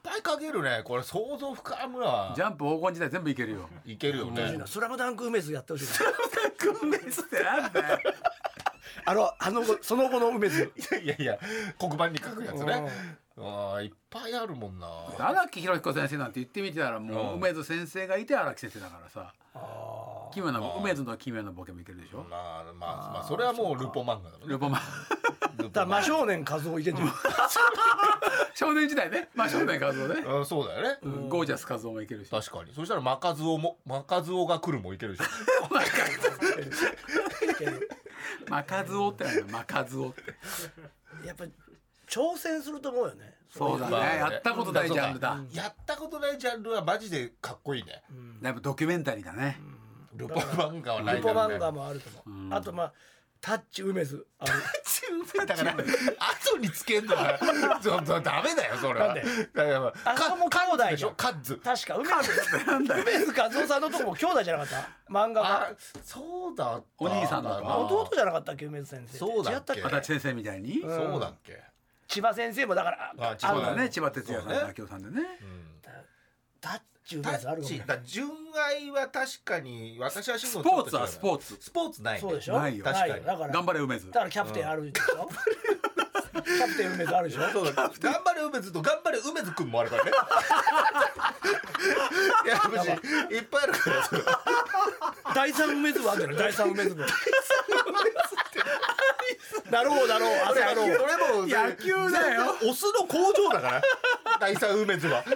ぱい書けるね。これ想像膨らむわ。 ジャンプ黄金時代全部いけるよ。 いけるよね。 スラムダンク梅津やってほしいな。 梅津ってなんだよ。 あのあのその後の梅津。 いやいや黒板に書くやつね。ああいっぱいあるもんな。 荒木博彦先生なんて言ってみてたらもう梅津先生がいて荒木先生だからさ。奇妙な梅津の奇妙なボケもいけるでしょ。 まあまあまあそれはもうルポ漫画だもんね。 ルポマン。 だ真正面和夫いけんじゃん。 少年時代ね。まあ少年和夫ね。 あそうだよね。 ゴージャス和夫もいけるし。 確かに。そしたらマカズオもマカズオが来るもいけるでしょ。 マカズオってなんだ。マカズオって。 やっぱ挑戦すると思うよね。 そうだね。やったことないジャンルだ。 やったことないジャンルはマジでかっこいいね。 やっぱドキュメンタリーだね。 ルポ漫画はないルだろうね。 ポ漫画もあると思う。あとまあタッチ梅津ある。 だから後につけんのはちょっとダメだよそれは。 なんでだからあそこも兄弟でしじゃん。 ょカッズ。 確か梅津梅津和夫さんのとこも兄弟じゃなかった漫画あ家。 そうだった。 お兄さんだった弟じゃなかったっけ梅津先生。 そうだっけ違った足立先生みたいに。 そうだっけ。 千葉先生もだからあ千葉そうだね。 ある千葉哲也さんと明夫さんでね。 タッチ梅タ津あるかもね。 ッチだ純愛は確かに私はスポーツはスポーツ。 スポーツないね。 そうでしょ。 ないよ確かによだから頑張れ梅津。 だからキャプテンあるでしょ。キャプテン梅津あるでしょ。 そうだ頑張れ梅津と頑張れ梅津くんもあるからね。いや別にいっぱいあるからそれ。 第三梅津はあるんじゃない。第三梅津も。だろうだろうあそれだろう。 も野球だよ。 オスの工場だから第三梅津は。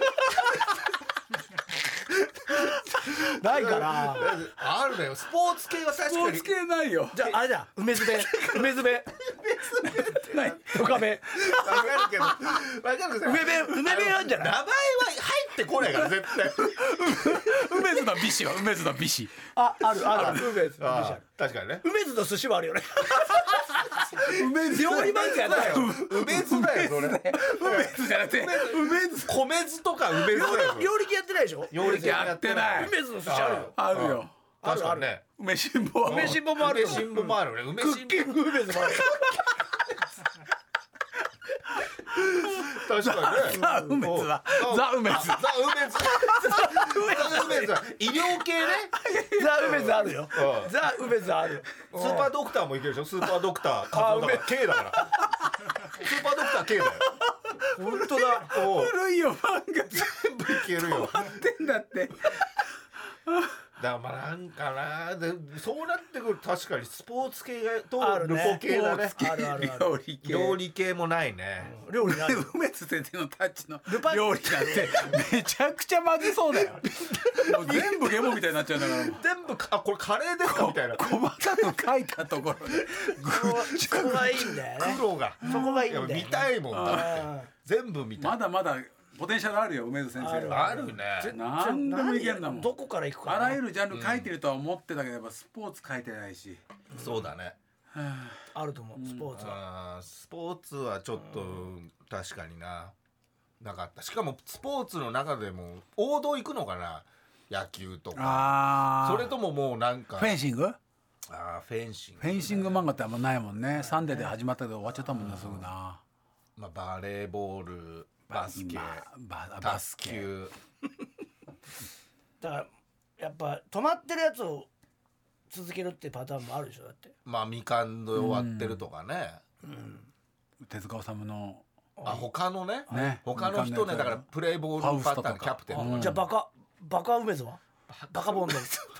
ないからあるのよ。スポーツ系は確かにスポーツ系ないよ。 じゃああれだ梅津弁梅津弁ない。 とか弁わかるけどわかるけど梅弁梅弁あるんじゃない。 名前は入ってこないから絶対。 梅津の美子は梅津の美子。 ああるある梅津ああ確かにね。 梅津の寿司もあるよね。 梅津料理漫画やったよ。 梅津だよそれ。 梅津じゃなくて梅津。 米津とか梅津だよ。 料理系やってないでしょ。 料理系やってない梅津の寿司あるよ。 あるよ。 確かにね。 梅辛坊は梅辛坊もあるよ。 梅辛坊もあるね。梅ク辛ッキング梅津もあるよ。 確かにね。 ザ梅津はザ梅津。 ザ梅津。ザ梅津は医療系ね。 ザ梅津あるよ。 うんザ梅津ある。 スーパードクターもいけるでしょ。スーパードクターあカズオだから K だからスーパードクター K だよ。 本当だ。 おう古いよ漫画全部いけるよ。 ってんだって。 だからまあなんかなでそうなってくると確かにスポーツ系とルあるねポ系だね。 あるあるある。 料理系。 料理系もないね。 料理ない。 梅津先生のタッチのルパン料理なんてめちゃくちゃまずそうだよ。もう全部ゲボみたいになっちゃうんだから。 全部あこれカレーですかみたいな。 細かく書いたところでそこがいいんだよね。 黒がそこがいいんだよね。 見たいもんだって全部見たい。 まだまだポテンシャルあるよ梅津先生は。 あるね。 何でもいけんだもん。 どこから行くかな。 あらゆるジャンル書いてるとは思ってたけどやっぱスポーツ書いてないし。 そうだね。 あると思う。スポーツは。 あースポーツはちょっと確かにななかった。しかもスポーツの中でも王道行くのかな。野球とかああ。 それとももうなんかフェンシング？ あーフェンシングフェンシング漫画ってあんまないもんね。サンデーで始まったけど終わっちゃったもんなすぐな。 まあバレーボールバスケまあババ卓スケ。 球だからやっぱ止まってるやつを続けるってパターンもあるでしょだって。 まあみかんで終わってるとかね。 手塚治虫のあ他のねね他の人ねだからプレイボールパターンキャプテンとかじゃあバカバカ梅津は？バカボンド。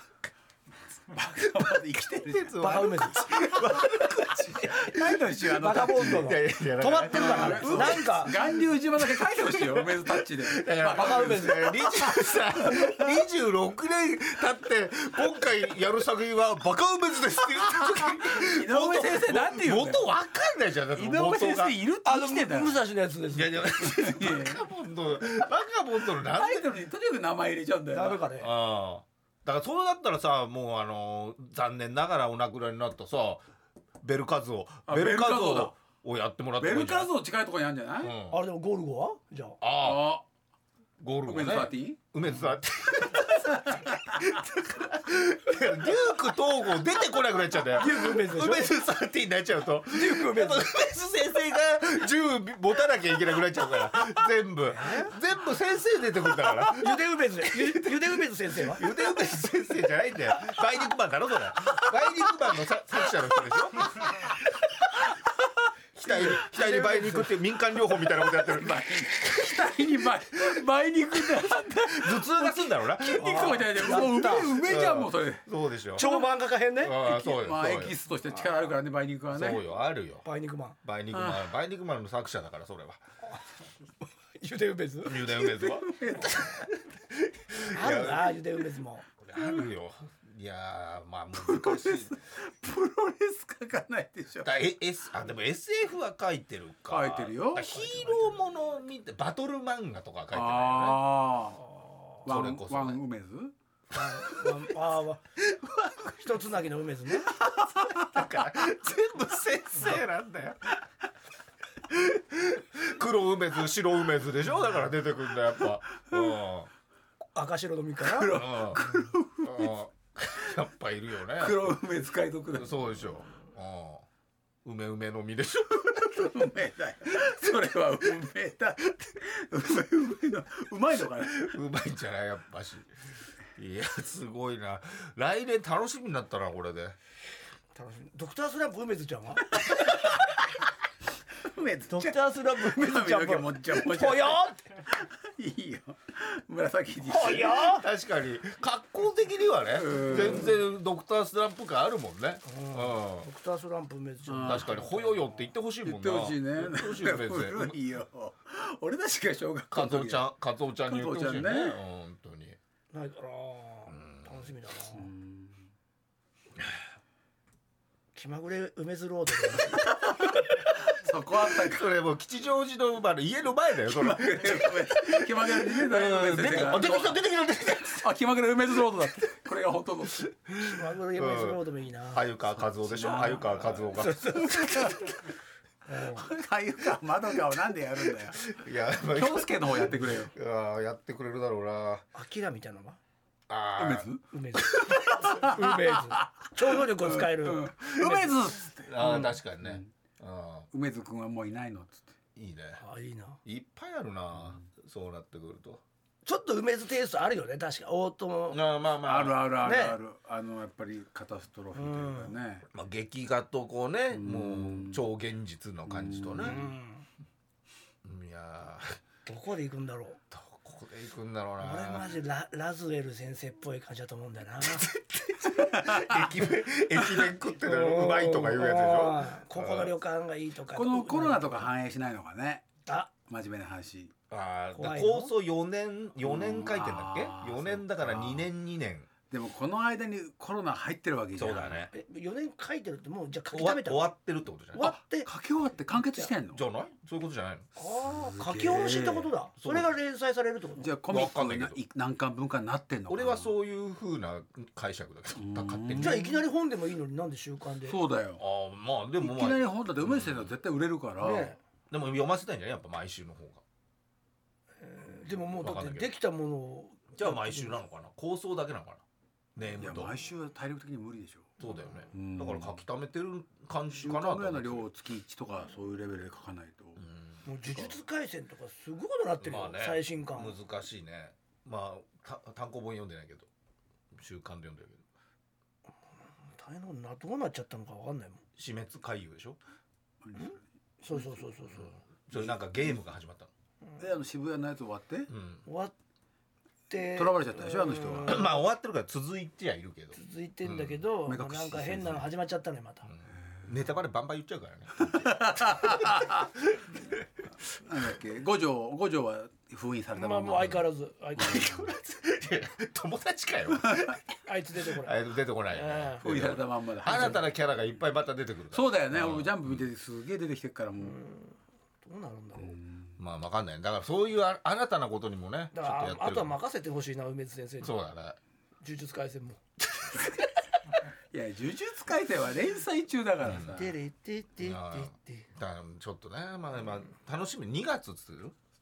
生きてる。 バカ梅津。 書いてほしいあのバカボンドの。 いやいやいや止まってるから。なんか巌流島だけ書いてほしいよ梅津タッチで。 バカ梅津。 にじゅうろくねん経って今回やる作品はバカ梅津ですって言った時井上先生なんて言うんだよ。 元わかんないじゃん。だって井上先生いるってあの生きてんだよ。 武蔵のやつです。 いやいやバカボンドバカボンドのなんでタイトルにとにかく名前入れちゃうんだよ。 ダメかね。 ああだからそうだったらさもうあの残念ながらお亡くなりになったさベルカズオあベルカズベルカズオだオをやってもらってベもいいじゃんルカズオ近いところにあるんじゃない？ うんあれでもゴルゴはじゃあ。 あああゴールゴね梅津パーティー？ 梅津パーティデューク東郷出てこなくなっちゃうんだよ。 デューク梅津でしょ。 梅津さんってになっちゃうとデューク梅津やっぱ梅津先生が銃持たなきゃいけなくなっちゃうから全部全部先生出てくるんだからゆで梅津ゆゆで梅津先生はゆで梅津先生じゃないんだよ。梅肉マンだろそれ。梅肉マンのさ作者の人でしょ。額に額に梅肉って民間療法みたいなことやってる。 額に梅梅肉ってなんだ。 頭痛がすんだろうな。 筋肉とかじゃないでもう梅梅じゃんもうそれ。 そうでしょ。 超漫画家編ね。 ああそうよ。 まあそうよエキスとして力あるからね梅肉はね。 そうよあるよ。 梅肉マン梅肉マン梅肉マンの作者だからそれは。 ゆで梅津ゆで梅津は。 あるなゆで梅津も。 あるよ。いやーまあ難しい。 プロレス描かないでしょ。 だえ S あでも エスエフ は書いてるか。 書いてるよだヒーローもの見てバトル漫画とか書いてるよね。 ああ。ワンそれこそねワン梅津？ ああわ一つなぎの梅津ね。 だから全部先生なんだよ。黒梅津白梅津でしょ。だから出てくるんだやっぱ。うん赤白の実から。 うんうんやっぱいるよね。 黒梅使い得だ。 そうでしょ。うん梅梅の実でしょ。 梅だよ。それは梅だって。梅梅のうまいのかね。 うまいんじゃないやっぱし。いやすごいな。来年楽しみになったなこれで。 楽しみ。ドクタースランプ梅津ちゃんは？ 梅津ドクタースランプ梅津ちゃんもっちゃもっちゃ。 ぽよいいよ。紫に。 ぽよ確かに格好的にはね全然ドクタースランプ感あるもんね。うんドクタースランプ梅津ちゃん。 確かにほよよって言ってほしいもんな。 言ってほしいね。 言ってほしいよ先生。 いいよ。俺たちが小学校カツオちゃんカツオちゃんに言ってほしいね。 カツオちゃんね本当に。 ないから楽しみだな。気まぐれ梅津ロードで。 そこあったか。 それもう吉祥寺の家の前だよそれ。 気まぐれにねだよ梅津先生が出てきた出てきた出てきた。 あ気まぐれ梅津ロードだって。これが本当の。 気まぐれ梅津ロードもいいな。 鮎川和夫でしょ。鮎川和夫が。 鮎川まどかをなんでやるんだよ。 いや京介の方やってくれよ。 いややってくれるだろうな。 アキラみたいなのはあ梅津？ 梅津梅津超能力を使える梅津っつって。 あ確かにね。あ梅津くんはもういないのっつって。 いいね。 あいいないっぱいあるな。そうなってくると。 ちょっと梅津テイストあるよね確か大友。 まあまあまああるあるあるねある。あのやっぱりカタストロフィーというかね。 まあ劇画とこうねもう超現実の感じとね。いやどこで行くんだろう。 どこで行くんだろうな。 俺マジララズエル先生っぽい感じだと思うんだよな。 駅弁駅弁食ってたらうまいとか言うやつでしょ。 ここの旅館がいいとか。 このコロナとか反映しないのかね。 あ真面目な話。 ああ怖いの構想よねんよねん書いてんだっけあーよねんだからにねんにねん。 でもこの間にコロナ入ってるわけじゃん。 そうだね。 えよねん書いてるってもうじゃあ書き終わ溜めた終わってるってことじゃない。 終わって書き終わって完結してんの。 じゃないそういうことじゃないの。 ああ書き下ろしってことだ。それが連載されるってこと。 じゃあコミックわかんないけどな何巻分かになってんのかな。 俺はそういう風な解釈だけど勝手に。 じゃあいきなり本でもいいのになんで週刊で。 そうだよ。 ああまあでもいきなりまあ本だって梅津先生は絶対売れるから。 ねでも読ませたいんじゃないやっぱ毎週の方が。 でももうだってわかんないけどできたものを。 じゃあ毎週なのかな構想だけなのかなネーいやムと。 毎週は体力的に無理でしょ。 そうだよねうんだから書き溜めてる感じ週かなと間ぐらいの思って量を月いちとかそういうレベルで書かないと。 もう呪術廻戦とかすごいことなってるよ、 まあね最新刊。 難しいね。まあた単行本読んでないけど週刊で読んでるけど大変なことなどうなっちゃったのかわかんないもん。 死滅回遊でしょ。 そうそうそうそうそう。 それなんかゲームが始まったの。 であの渋谷のやつ終わってうん終わって囚われちゃったでしょあの人は。 まあ終わってるから続いてはいるけど続いてんだけど、 うんまあなんか変なの始まっちゃったねまた。 ネタバレバンバン言っちゃうからね。 なんだっけ五条五条は封印されたまあもうまま。 相変わらず相変わらず友達かよ。 あいつ出てこない。 あれ出てこないよね。 封印されたまんまだ。 新たなキャラがいっぱいまた出てくるから。 そうだよね。俺ジャンプ見ててすげえ出てきてるからもう。 どうなるんだろう。 まあわかんないだからそういうあ新たなことにもねちょだからっとやってるあとは任せてほしいな梅津先生に。 そうだね。 呪術廻戦も。 いや呪術廻戦は連載中だからさ。 てれてててて。 だからちょっとねまあまあ楽しみにがつっつってる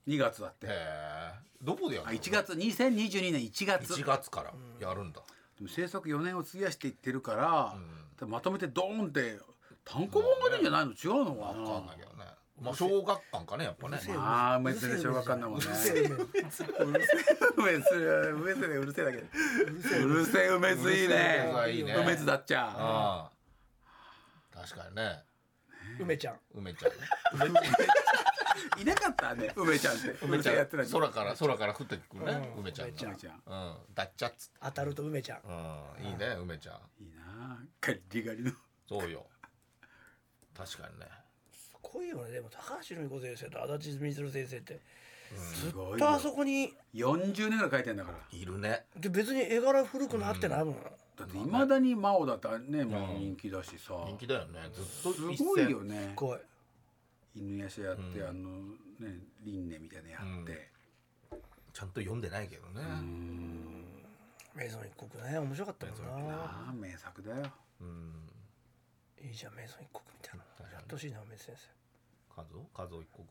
にがつだって。 へえ。どこでやるの？ あいちがつにせんにじゅうにねんいちがつ。 いちがつからやるんだ。 でも制作よねんを費やしていってるから、うん、まとめてドーンって単行本が出るんじゃないの？違うのかな。 分かんないけどね。まあ小学館かねやっぱね。 まあ梅津で小学館だもんね。うるせえ梅津梅津でうるせえだけど。うるせえ梅津いいね。梅津だっちゃ。 ああ。確かにね。 梅ちゃん。 梅ちゃんね。 いなかったね梅ちゃんって。 梅ちゃんやってない。空から空から降ってくるね。梅ちゃん。 梅ちゃん。うん。 だっちゃっつって。 当たると梅ちゃん。 うん。いいね梅ちゃん。 いいな。ガリガリの。 そうよ。確かにね。 すごいよね。でも高橋留美子先生と足立みつる先生ってずっとあそこによんじゅうねんぐらい書いてんだから。 いるね。 で別に絵柄古くなってないもん。 だっていまだに真央だってねもう人気だしさ。 人気だよね。ずっとすごいよね。 すごい。 犬夜叉やって、あのね輪廻みたいなやって、 ちゃんと読んでないけどね。 メゾン一国ね面白かったもんな。 ああ名作だよ。 いいじゃんメゾン一国みたいな。やってほしいな梅津先生。 画像画像一国。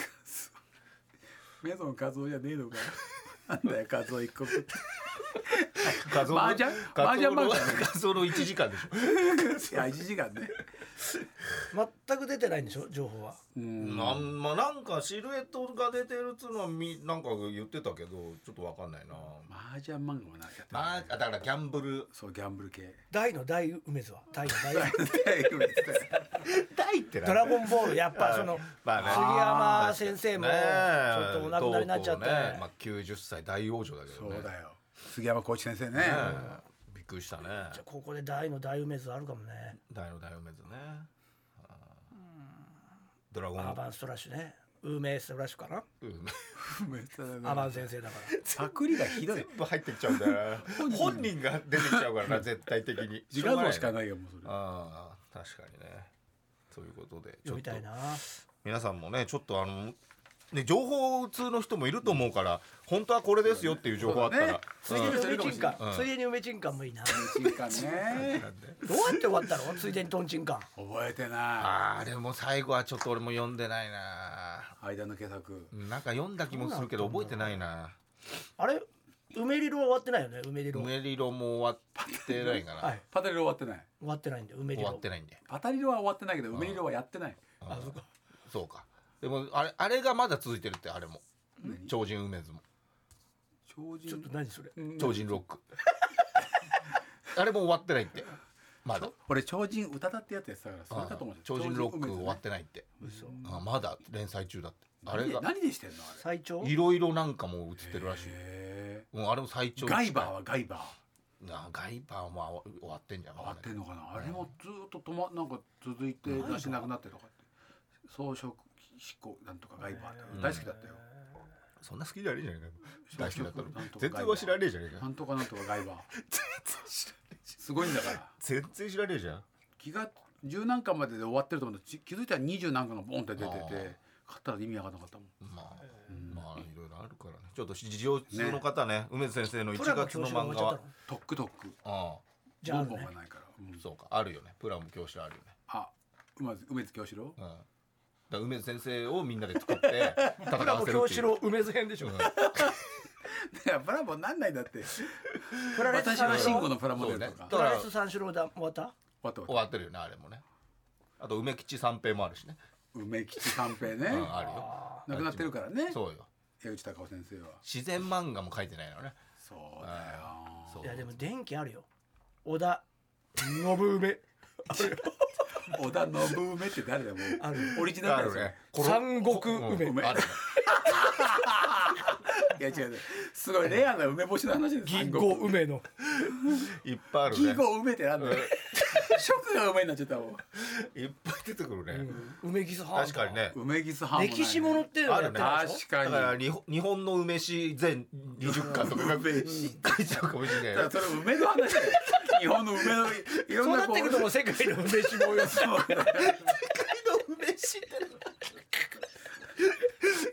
メゾン画像じゃねえのか。なんだよ画像一国。 画像の麻雀麻雀漫画画像のいちじかんでしょ。 いやいちじかんね。 全く出てないんでしょ情報は。 うんなんまあなんかシルエットが出てるっつうのはみなんか言ってたけどちょっとわかんないな。 麻雀漫画もなやってまあだからギャンブル。 そうギャンブル系。 大の大梅津は大の大大ってドラゴンボールやっぱそのまあね杉山先生もちょっとお亡くなりになっちゃって。 まあきゅうじゅっさい大往生だけどね。 そうだよ。杉山浩一先生ね。 びっくりしたね。 じゃあここで大の大梅津あるかもね。 大の大梅津ね。ドラゴンアーバンストラッシュね。梅ストラッシュかな。 アアーバン先生だから。 パクリがひどい。 全部入ってきちゃうんだよな。本人が出てきちゃうからな絶対的に。 自画像しかないよもうそれ。 ああ確かにね。ということで読みたいな。 皆さんもねちょっとあのね情報通の人もいると思うから本当はこれですよっていう情報あったら。 ついでに梅チンカン。ついでに梅チンカンもいいな。 梅チンカンね。 どうやって終わったの？ついでにトンチンカン。 覚えてない。 ああでも最後はちょっと俺も読んでないな。 間抜け作。 なんか読んだ気もするけど覚えてないな。 あれ梅リロは終わってないよね。梅リロ。 梅リロも終わってないかな。 はい。 パタリロ終わってない。 終わってないんで梅リロ。 終わってないんで。 パタリロは終わってないけど梅リロはやってない。 あそこ。 そうか。でもあれあれがまだ続いてるってあれも。超人梅津も。 超人。 ちょっと何それ。 超人ロック。あれも終わってないって。まだ。 俺超人歌だってやつやってたからそれかと思って。 超人ロック終わってないって。あまだ連載中だって。あれが何でしてんのあれ。 最長。 いろいろなんかも映ってるらしい。うん、あれも最長。 ガイバーはガイバー。 あガイバーも終わってんじゃん。 終わってんのかな。あれもずっと止まなんか続いて出しなくなってとかって。装飾執行なんとかガイバーって大好きだったよ。 そんな好きじゃねえじゃねえか。大好きだったの。全然は知らねえじゃねえか。 なんとかなんとかガイバー。すごいんだから。 全然知らねえじゃん。 気が十何巻までで終わってると思って気づいたら二十何巻がボンって出てて買ったら意味わかんなかったもん。 まあまあいろいろあるからね。ちょっと事情通の方ね梅津先生のいちがつの漫画はトックトック。 ああじゃあボンボンがないから。 そうかあるよね。プラモ教師あるよね。 あ梅津京志郎。 だ梅津先生をみんなで作って戦わせるっていう。 京志郎梅津編でしょ。 いやプラモなんないんだって。私は慎吾のプラモデルとか。 プラレス三四郎だ終わった？ 終わってるよねあれもね。あと梅吉三平もあるしね。 梅吉三平ね。 あるよ。 亡くなってるからね。 そうよ。 江口孝夫先生は。 自然漫画も書いてないのね。 そうだよ。 いやでも電気あるよ。織田信梅。 織田信梅って誰だもう。 ある。 オリジナルだよね。 三国梅。 ある。 いや違うね。すごいレアな梅干しの話です。 銀行梅の。 いっぱいあるね。 銀行梅ってなんだよ。食が梅になっちゃったもん。 いっぱい出てくるね。 梅ギスハン。 確かにね。 梅ギスハン。 歴史ものってあるね。 確かに。 だから日本の梅酒全にじゅっかんとか書いちゃうかもしれない。 それ梅の話だよ。日本の梅のいろんな。 そうなってくるともう世界の梅酒もよ。世界の梅酒って。そ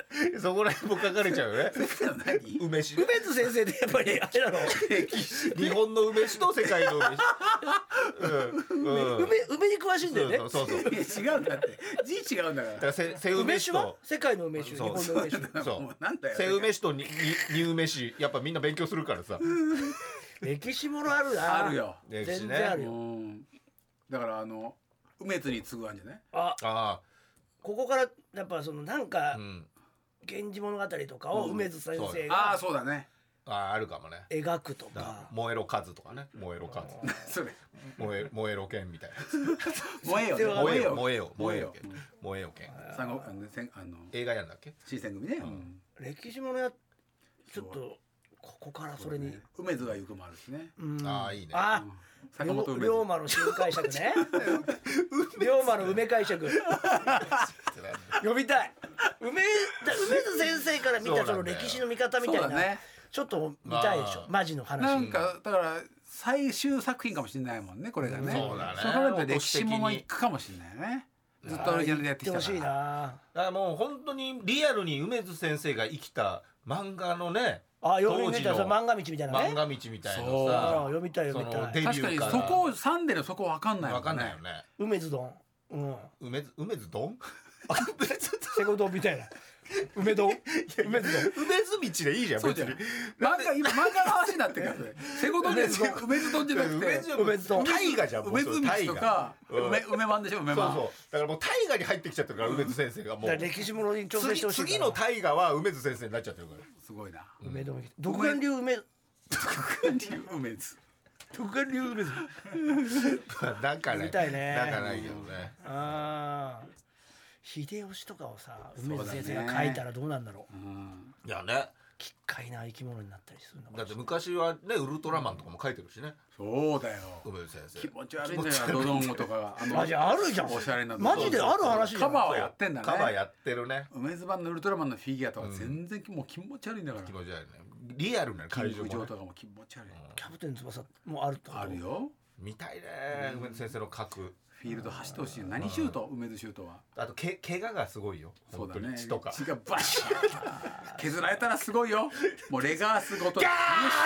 そこら辺も書かれちゃうよね何梅酒梅津先生ってやっぱりあれなの日本の梅酒と世界の梅酒、うんうん、 梅梅に詳しいんだよね。 そうそうそういや違うんだって字違うんだからだからせせ梅梅酒は酒と世界の梅酒、日そう本の梅酒。 そうもうなんだよせ梅酒とににに梅酒やっぱみんな勉強するからさ歴史ものあるな。 あるよ歴史ね全然あるよ。 うんだからあの梅津に次ぐあんじゃないあ、 あここからやっぱそのなんかあ、うん、 源氏物語とかを梅津先生ああがそうだねあああるかもね描くとだからか。 燃えろ数とかね燃えろ数それ燃え燃えろ剣みたいな燃えよ全然わかんない燃えよ燃えよ燃えよ剣燃えよ剣三国あのせんあの映画やんだっけ新選組ねうん歴史ものやちょっとここからそれに。 梅津が行くもあるしねうんああいいねあ、 坂本梅津龍馬の新解釈ね。龍馬の梅解釈。読みたい。梅梅津先生から見たその歴史の見方みたいな、 そうだねちょっと見たいでしょ。マジのな話。 んかだから最終作品かもしれないもんねこれがねそうだねそう考えると歴史もの行くかもしれないねずっとオリジナルでやってきたか言ってほしいらな。 だからもう本当にリアルに梅津先生が生きた漫画のねあ、読み当時の見たそれ漫画道みたいなね。 漫画道みたいなそうあさ読みたい読みたい。 そのデビュ確かにーからそこをサンデーのそこわかんないもんねわかんないよね梅津丼。うん。 梅津梅津丼セコ丼みたいな。梅丼。梅津丼。 梅津道でいいじゃん別にそうじゃん漫画今漫画の話になってるからねセゴドンで梅津丼じゃなくて梅津梅津丼大河じゃんもう梅津道とかうん梅梅まんでしょ梅まんそうそうだからもう大河に入ってきちゃってるから梅津先生がもうだから歴史ものに挑戦してほしいから。 次次の大河は梅津先生になっちゃってるからすごいな梅丼。独眼流梅。 梅津独眼流梅津。 なんかね見たいねなんかないけどねああ。秀吉とかをさ、梅津先生が書いたらどうなんだろう。 うんいやね奇怪な生き物になったりするのかだっもしてれない。 昔はねウルトラマンとかも書いてるしねそうだよ梅津先生気持ち悪いんだよドドンゴとかがあのマジあるじゃん。 おしゃれなマジである話じゃん。 カバーはやってんだねカバーやってるね梅津版のウルトラマンのフィギュアとか全然もう気持ち悪いんだから気持ち悪いねリアルな怪金獣もね空城とかも気持ち悪いキャプテン翼もあるってこと。 ある。よ見たいね梅津先生の書くフィールド走ってほしいよ何シュート梅津シュートはあとけ怪我がすごいよ本当そうだねに血とか血がバシッ削られたらすごいよもうレガースごとギャ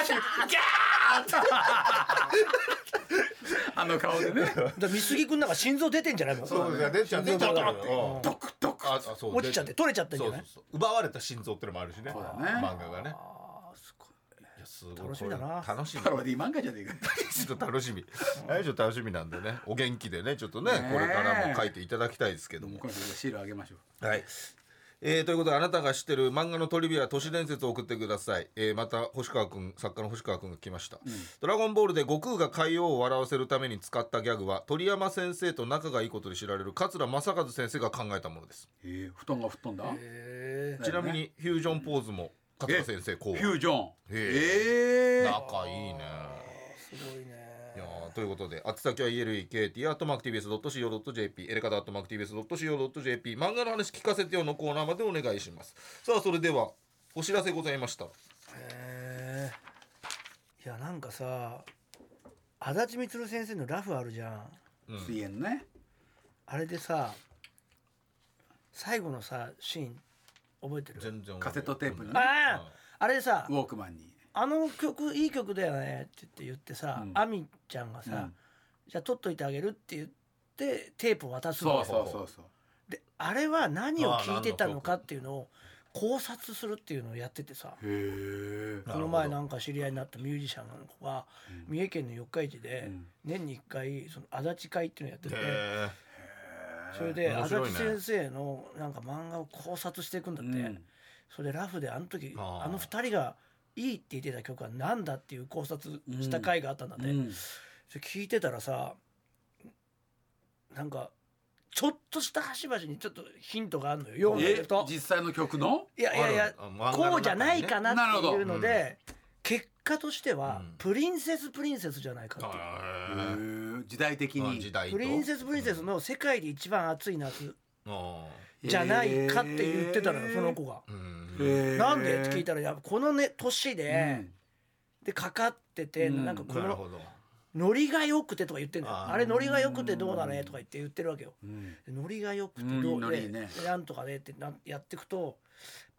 ーあの顔でねだから美杉君なんか心臓出てんじゃないの。 そうだね出ちゃ出ちゃったうんドクドクああそう落ちちゃって取れちゃったんじゃない。 そうそうそう奪われた心臓ってのもあるしねそうだね漫画がねああすごい。 いやすごい楽しみだな楽しみパロディ漫画じゃねえかちょっと楽しみはいちょっと楽しみなんでねお元気でねちょっとねねえこれからも書いていただきたいですけども今度シールあげましょうはい、えー、ということであなたが知ってる漫画のトリビア都市伝説を送ってください、えー、また星川くん作家の星川くんが来ました、ドラゴンボールで悟空が海王を笑わせるために使ったギャグは鳥山先生と仲がいいことで知られる桂正和先生が考えたものです、 えー布団が吹っ飛んだへえ。 ちなみにフュージョンポーズも桂先生考案フュージョンええー仲いいねすごいね。 いやーということで、あつ先は イーエルイーケーティー アットマーク ティービーエス ドット シーオー ドット ジェーピー エレカタ アットマーク ティービーエス ドット シーオー ドット ジェーピー 漫画の話聞かせてよのコーナーまでお願いします。さあそれではお知らせございました。 へえ。いやなんかさ、足立みつる先生のラフあるじゃん。 水炎ねあれでさ、最後のさシーン覚えてる？ 全然カセットテープにねああ、あれでさウ、ォークマンにあの曲いい曲だよねって言って言ってさ、 うんアミちゃんがさ、 うんじゃあ撮っといてあげるって言ってテープを渡すのよ。 そうそうそうそうであれは何を聞いてたのかっていうのを考察するっていうのをやっててさ、 へえこの前なんか知り合いになったミュージシャンの子が三重県の四日市でうん年にいっかいその足立会っていうのをやってて、 へそれで足面白いね立先生のなんか漫画を考察していくんだって、 うんそれでラフであの時あーあの二人がいいって言ってた曲は何だっていう考察した回があったんだって、 うんそれ聞いてたらさなんかちょっとした端々にちょっとヒントがあるのよ読んでえると。 実際の曲のいやいやいやあるあ漫画の中にねこうじゃないかなっていうのなるで、結果としては、 うんプリンセスプリンセスじゃないかっていう。 へへえ時代的に時代とプリンセスプリンセスの世界で一番暑い夏あじゃないかって言ってたのよその子が。 ーうんへーなんでって聞いたらやっぱこのね年で、 うんでかかってて、 うんなんかこのなるほどノリが良くてとか言ってんだよ。 あーあれノリが良くてどうだねとか言って言ってるわけよ。 うんでノリが良くてうんどうで、 ノリいいねでなんとかねってなやっていくと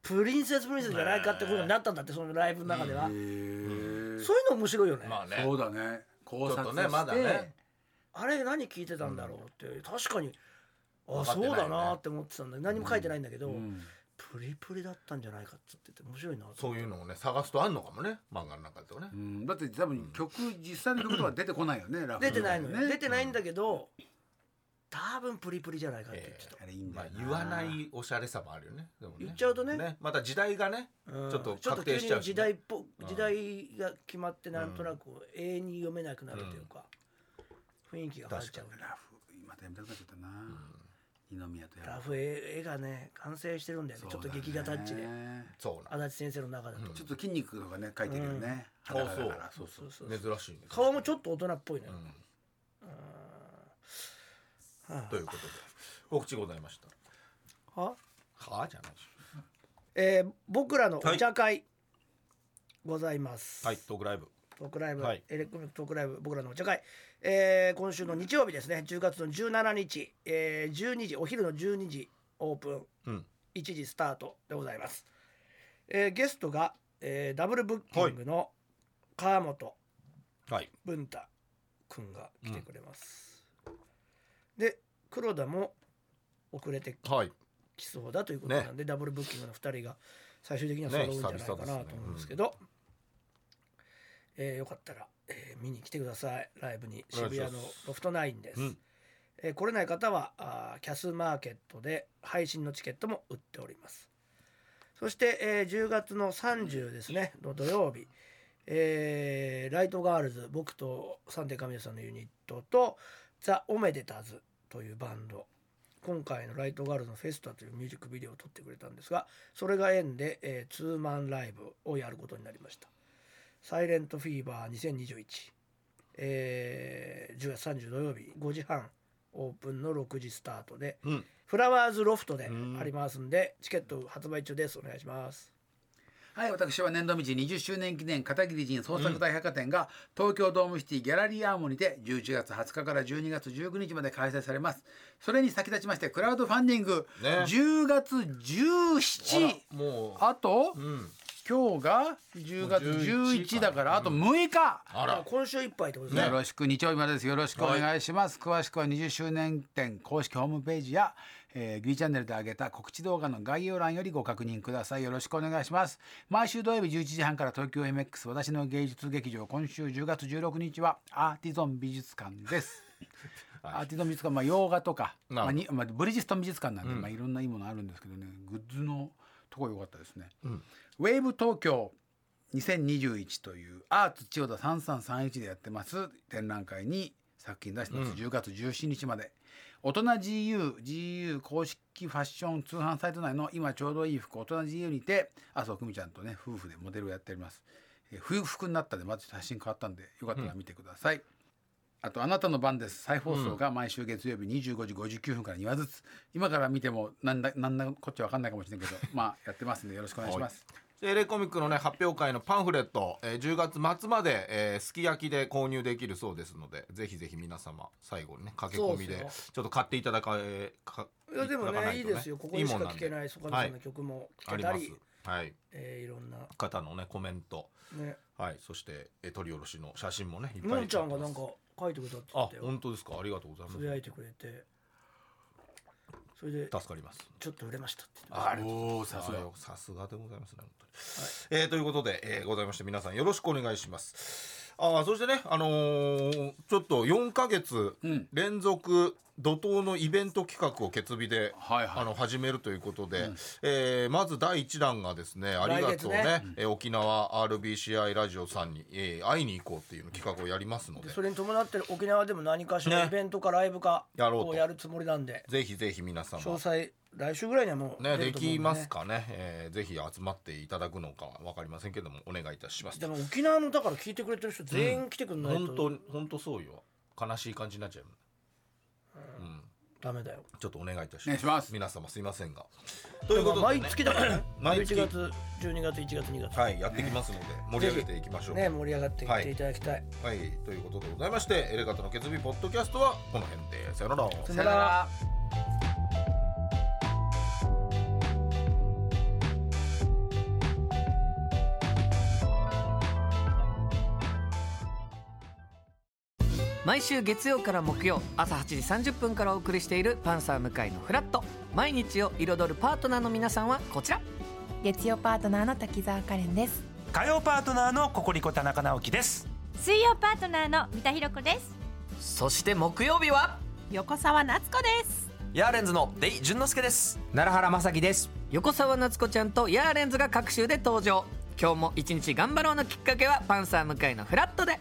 プリンセスプリンセスじゃないかってことになったんだって、そのライブの中では。そういうの面白いよね。 まあねそうだね、考察して、 ね、まだね、 あれ何聞いてたんだろうって、うん、確かにあ、 分かってないね、 そうだなって思ってたんだけど、何も書いてないんだけど、 うん、 プリプリだったんじゃないかって言ってて面白いな。 そういうのをね探すとあんのかもね、漫画の中ではね、 うん、だって多分曲、実際の曲とは出てこないよね、ラフ出てないのよ、 ね、 出てないんだけど、多分プリプリじゃないかって言ってた、 あれいいんだまあよな、 言わないおしゃれさもあるよね。でもね言っちゃうとねまた時代がね、 うん、 ちょっとちょっと急確定しちゃうしね、 に時代っぽうん時代が決まってなんとなく永遠に読めなくなるというか、雰囲気が変わっちゃう。 ラフ今でやめたくなっちゃったな、二宮とやラフ絵絵がね完成してるんだよね、ちょっと劇画タッチで、 そうなん足立先生の中だと、 うんちょっと筋肉とかね書いてるよね、 うん裸だから、そうそうそう珍しいね。 顔もちょっと大人っぽいのよ、 うんはあということで告知ございました。 ははあじゃないし。 えー僕らのお茶会ございます、 はい、トークライブ。 トークライブ、 はいエレクトロニックトークライブ僕らのお茶会、えー今週の日曜日ですね、じゅうがつのじゅうしちにち、えーじゅうにじ、お昼のじゅうにじオープン、 うん。 いちじスタートでございます、えーゲストが、えーダブルブッキングの川本はい。 文太くんが来てくれます、で黒田も遅れてはい。 きそうだということなんで、ダブルブッキングのふたりが最終的には揃うんじゃないかなと思うんですけど、えーよかったら、えー見に来てください。ライブに渋谷のロフトナインです、 うんえー来れない方はあーキャスマーケットで配信のチケットも売っております。そして、えーじゅうがつのさんじゅうですねの土曜日、えーライトガールズ、僕とサンデー神谷さんのユニットとザ・オメデタズというバンド、今回のライトガールズのフェスタというミュージックビデオを撮ってくれたんですが、それが縁で、えーツーマンライブをやることになりました。サイレントフィーバーにせんにじゅういち、えーじゅうがつさんじゅう土曜日ごじはんオープンのろくじスタートで、 うん。 フラワーズロフトでうんありますんで、チケット発売中です。お願いします。 はい、私は年度道にじゅっしゅうねん記念片桐仁創作大百貨店が東京ドームシティギャラリーアーモにてじゅういちがつはつかからじゅうにがつじゅうくにちまで開催されます。それに先立ちましてクラウドファンディング、 ねじゅうがつじゅうしち、 あらもう。 あと、 うん。 今日がじゅうがつじゅういちだからあとむいか、 あら。 今週いっぱいってことですね。 よろしく、日曜日までです。よろしくお願いします。詳しくはにじゅっしゅうねん展公式ホームページや、えー、B チャンネルで上げた告知動画の概要欄よりご確認ください。よろしくお願いします。毎週土曜日じゅういちじはんから東京 エムエックス 私の芸術劇場、今週じゅうがつじゅうろくにちはアーティゾン美術館です。 はいアーティゾン美術館、まあ、洋画とか、まあなるほどにまあ、ブリヂストン美術館なんで、 うんまあ、いろんないいものあるんですけどね、グッズのとこ良かったですね。 うん。 ウェーブ東京にせんにじゅういちというアーツ千代田さんさんさんいちでやってます展覧会に作品出してます、 うんじゅうがつじゅうしちにちまで。大人 ジーユー ジーユー 公式ファッション通販サイト内の今ちょうどいい服大人 ジーユー にて麻生久美ちゃんとね夫婦でモデルをやっております。えー冬服になったんでまず写真変わったんでよかったら見てください、うん、あとあなたの番です再放送が毎週月曜日にじゅうごじごじゅうきゅうふんからにわずつ、今から見てもなんだなんだこっちゃ分かんないかもしれないけどまあやってますんでよろしくお願いします。 でエレコミックのね発表会のパンフレット、えー、じゅうがつまつまで、えー、すき焼きで購入できるそうですので、ぜひぜひ皆様最後にね駆け込みでそうですちょっと買っていただかえーかいやでもいただかないとねいいですよ、ここでしか聴けないい曽我部さんの曲も聴ありますけたり、 はいえーいろんな方のねコメント、 ね、 はい、そしてえー取り下ろしの写真もねいっぱいのんちゃんがなんか書いてくれたって言あってたよ。 本当ですか、ありがとうございます。 つぶやいてくれて、それで助かります。 ちょっと売れましたって言ってました。 ありがとうございます。 おーさすがあさすがでございますね本当に、えーということで、えーございまして皆さんよろしくお願いします。あそしてねあのーちょっとよんかげつうん連続怒涛のイベント企画を決日で、 はいはいあの始めるということで、 うんえーまずだいいちだんがですねありがとうね来月えー沖縄 アールビーシーアイ ラジオさんに、えー会いに行こうっていう企画をやりますのででそれに伴って沖縄でも何かしらねイベントかライブかやろうとをやるつもりなんで、 ぜひぜひ皆様詳細来週ぐらいにはもうね、で出ると思うんきますかね、えーぜひ集まっていただくのかは分かりませんけどもお願いいたします。 でも沖縄のだから聞いてくれてる人全員来てくんないと、 本当本当そうよ、悲しい感じになっちゃう、うん、 ダメだよ。 ちょっとお願いいたします。 お願いします皆様すいませんがということで、ね、 毎月だからね毎月じゅういちがつじゅうにがついちがつにがつ、 はいやってきますので盛り上げていきましょう。 ね盛り上がっていっていただきたい、 はい、ということでございましてエレガタの決意ポッドキャストはこの辺でさよなら。 さよなら。 毎週月曜から木曜朝はちじさんじゅっぷんからお送りしているパンサー向井のフラット。毎日を彩るパートナーの皆さんはこちら。 月曜パートナーの滝沢カレンです。 火曜パートナーのココリコ田中直樹です。 水曜パートナーの三田寛子です。 そして木曜日は横澤夏子です。 ヤーレンズのデイ淳之介です。 奈良原正樹です。 横澤夏子ちゃんとヤーレンズが各週で登場。今日も一日頑張ろうのきっかけはパンサー向井のフラットで。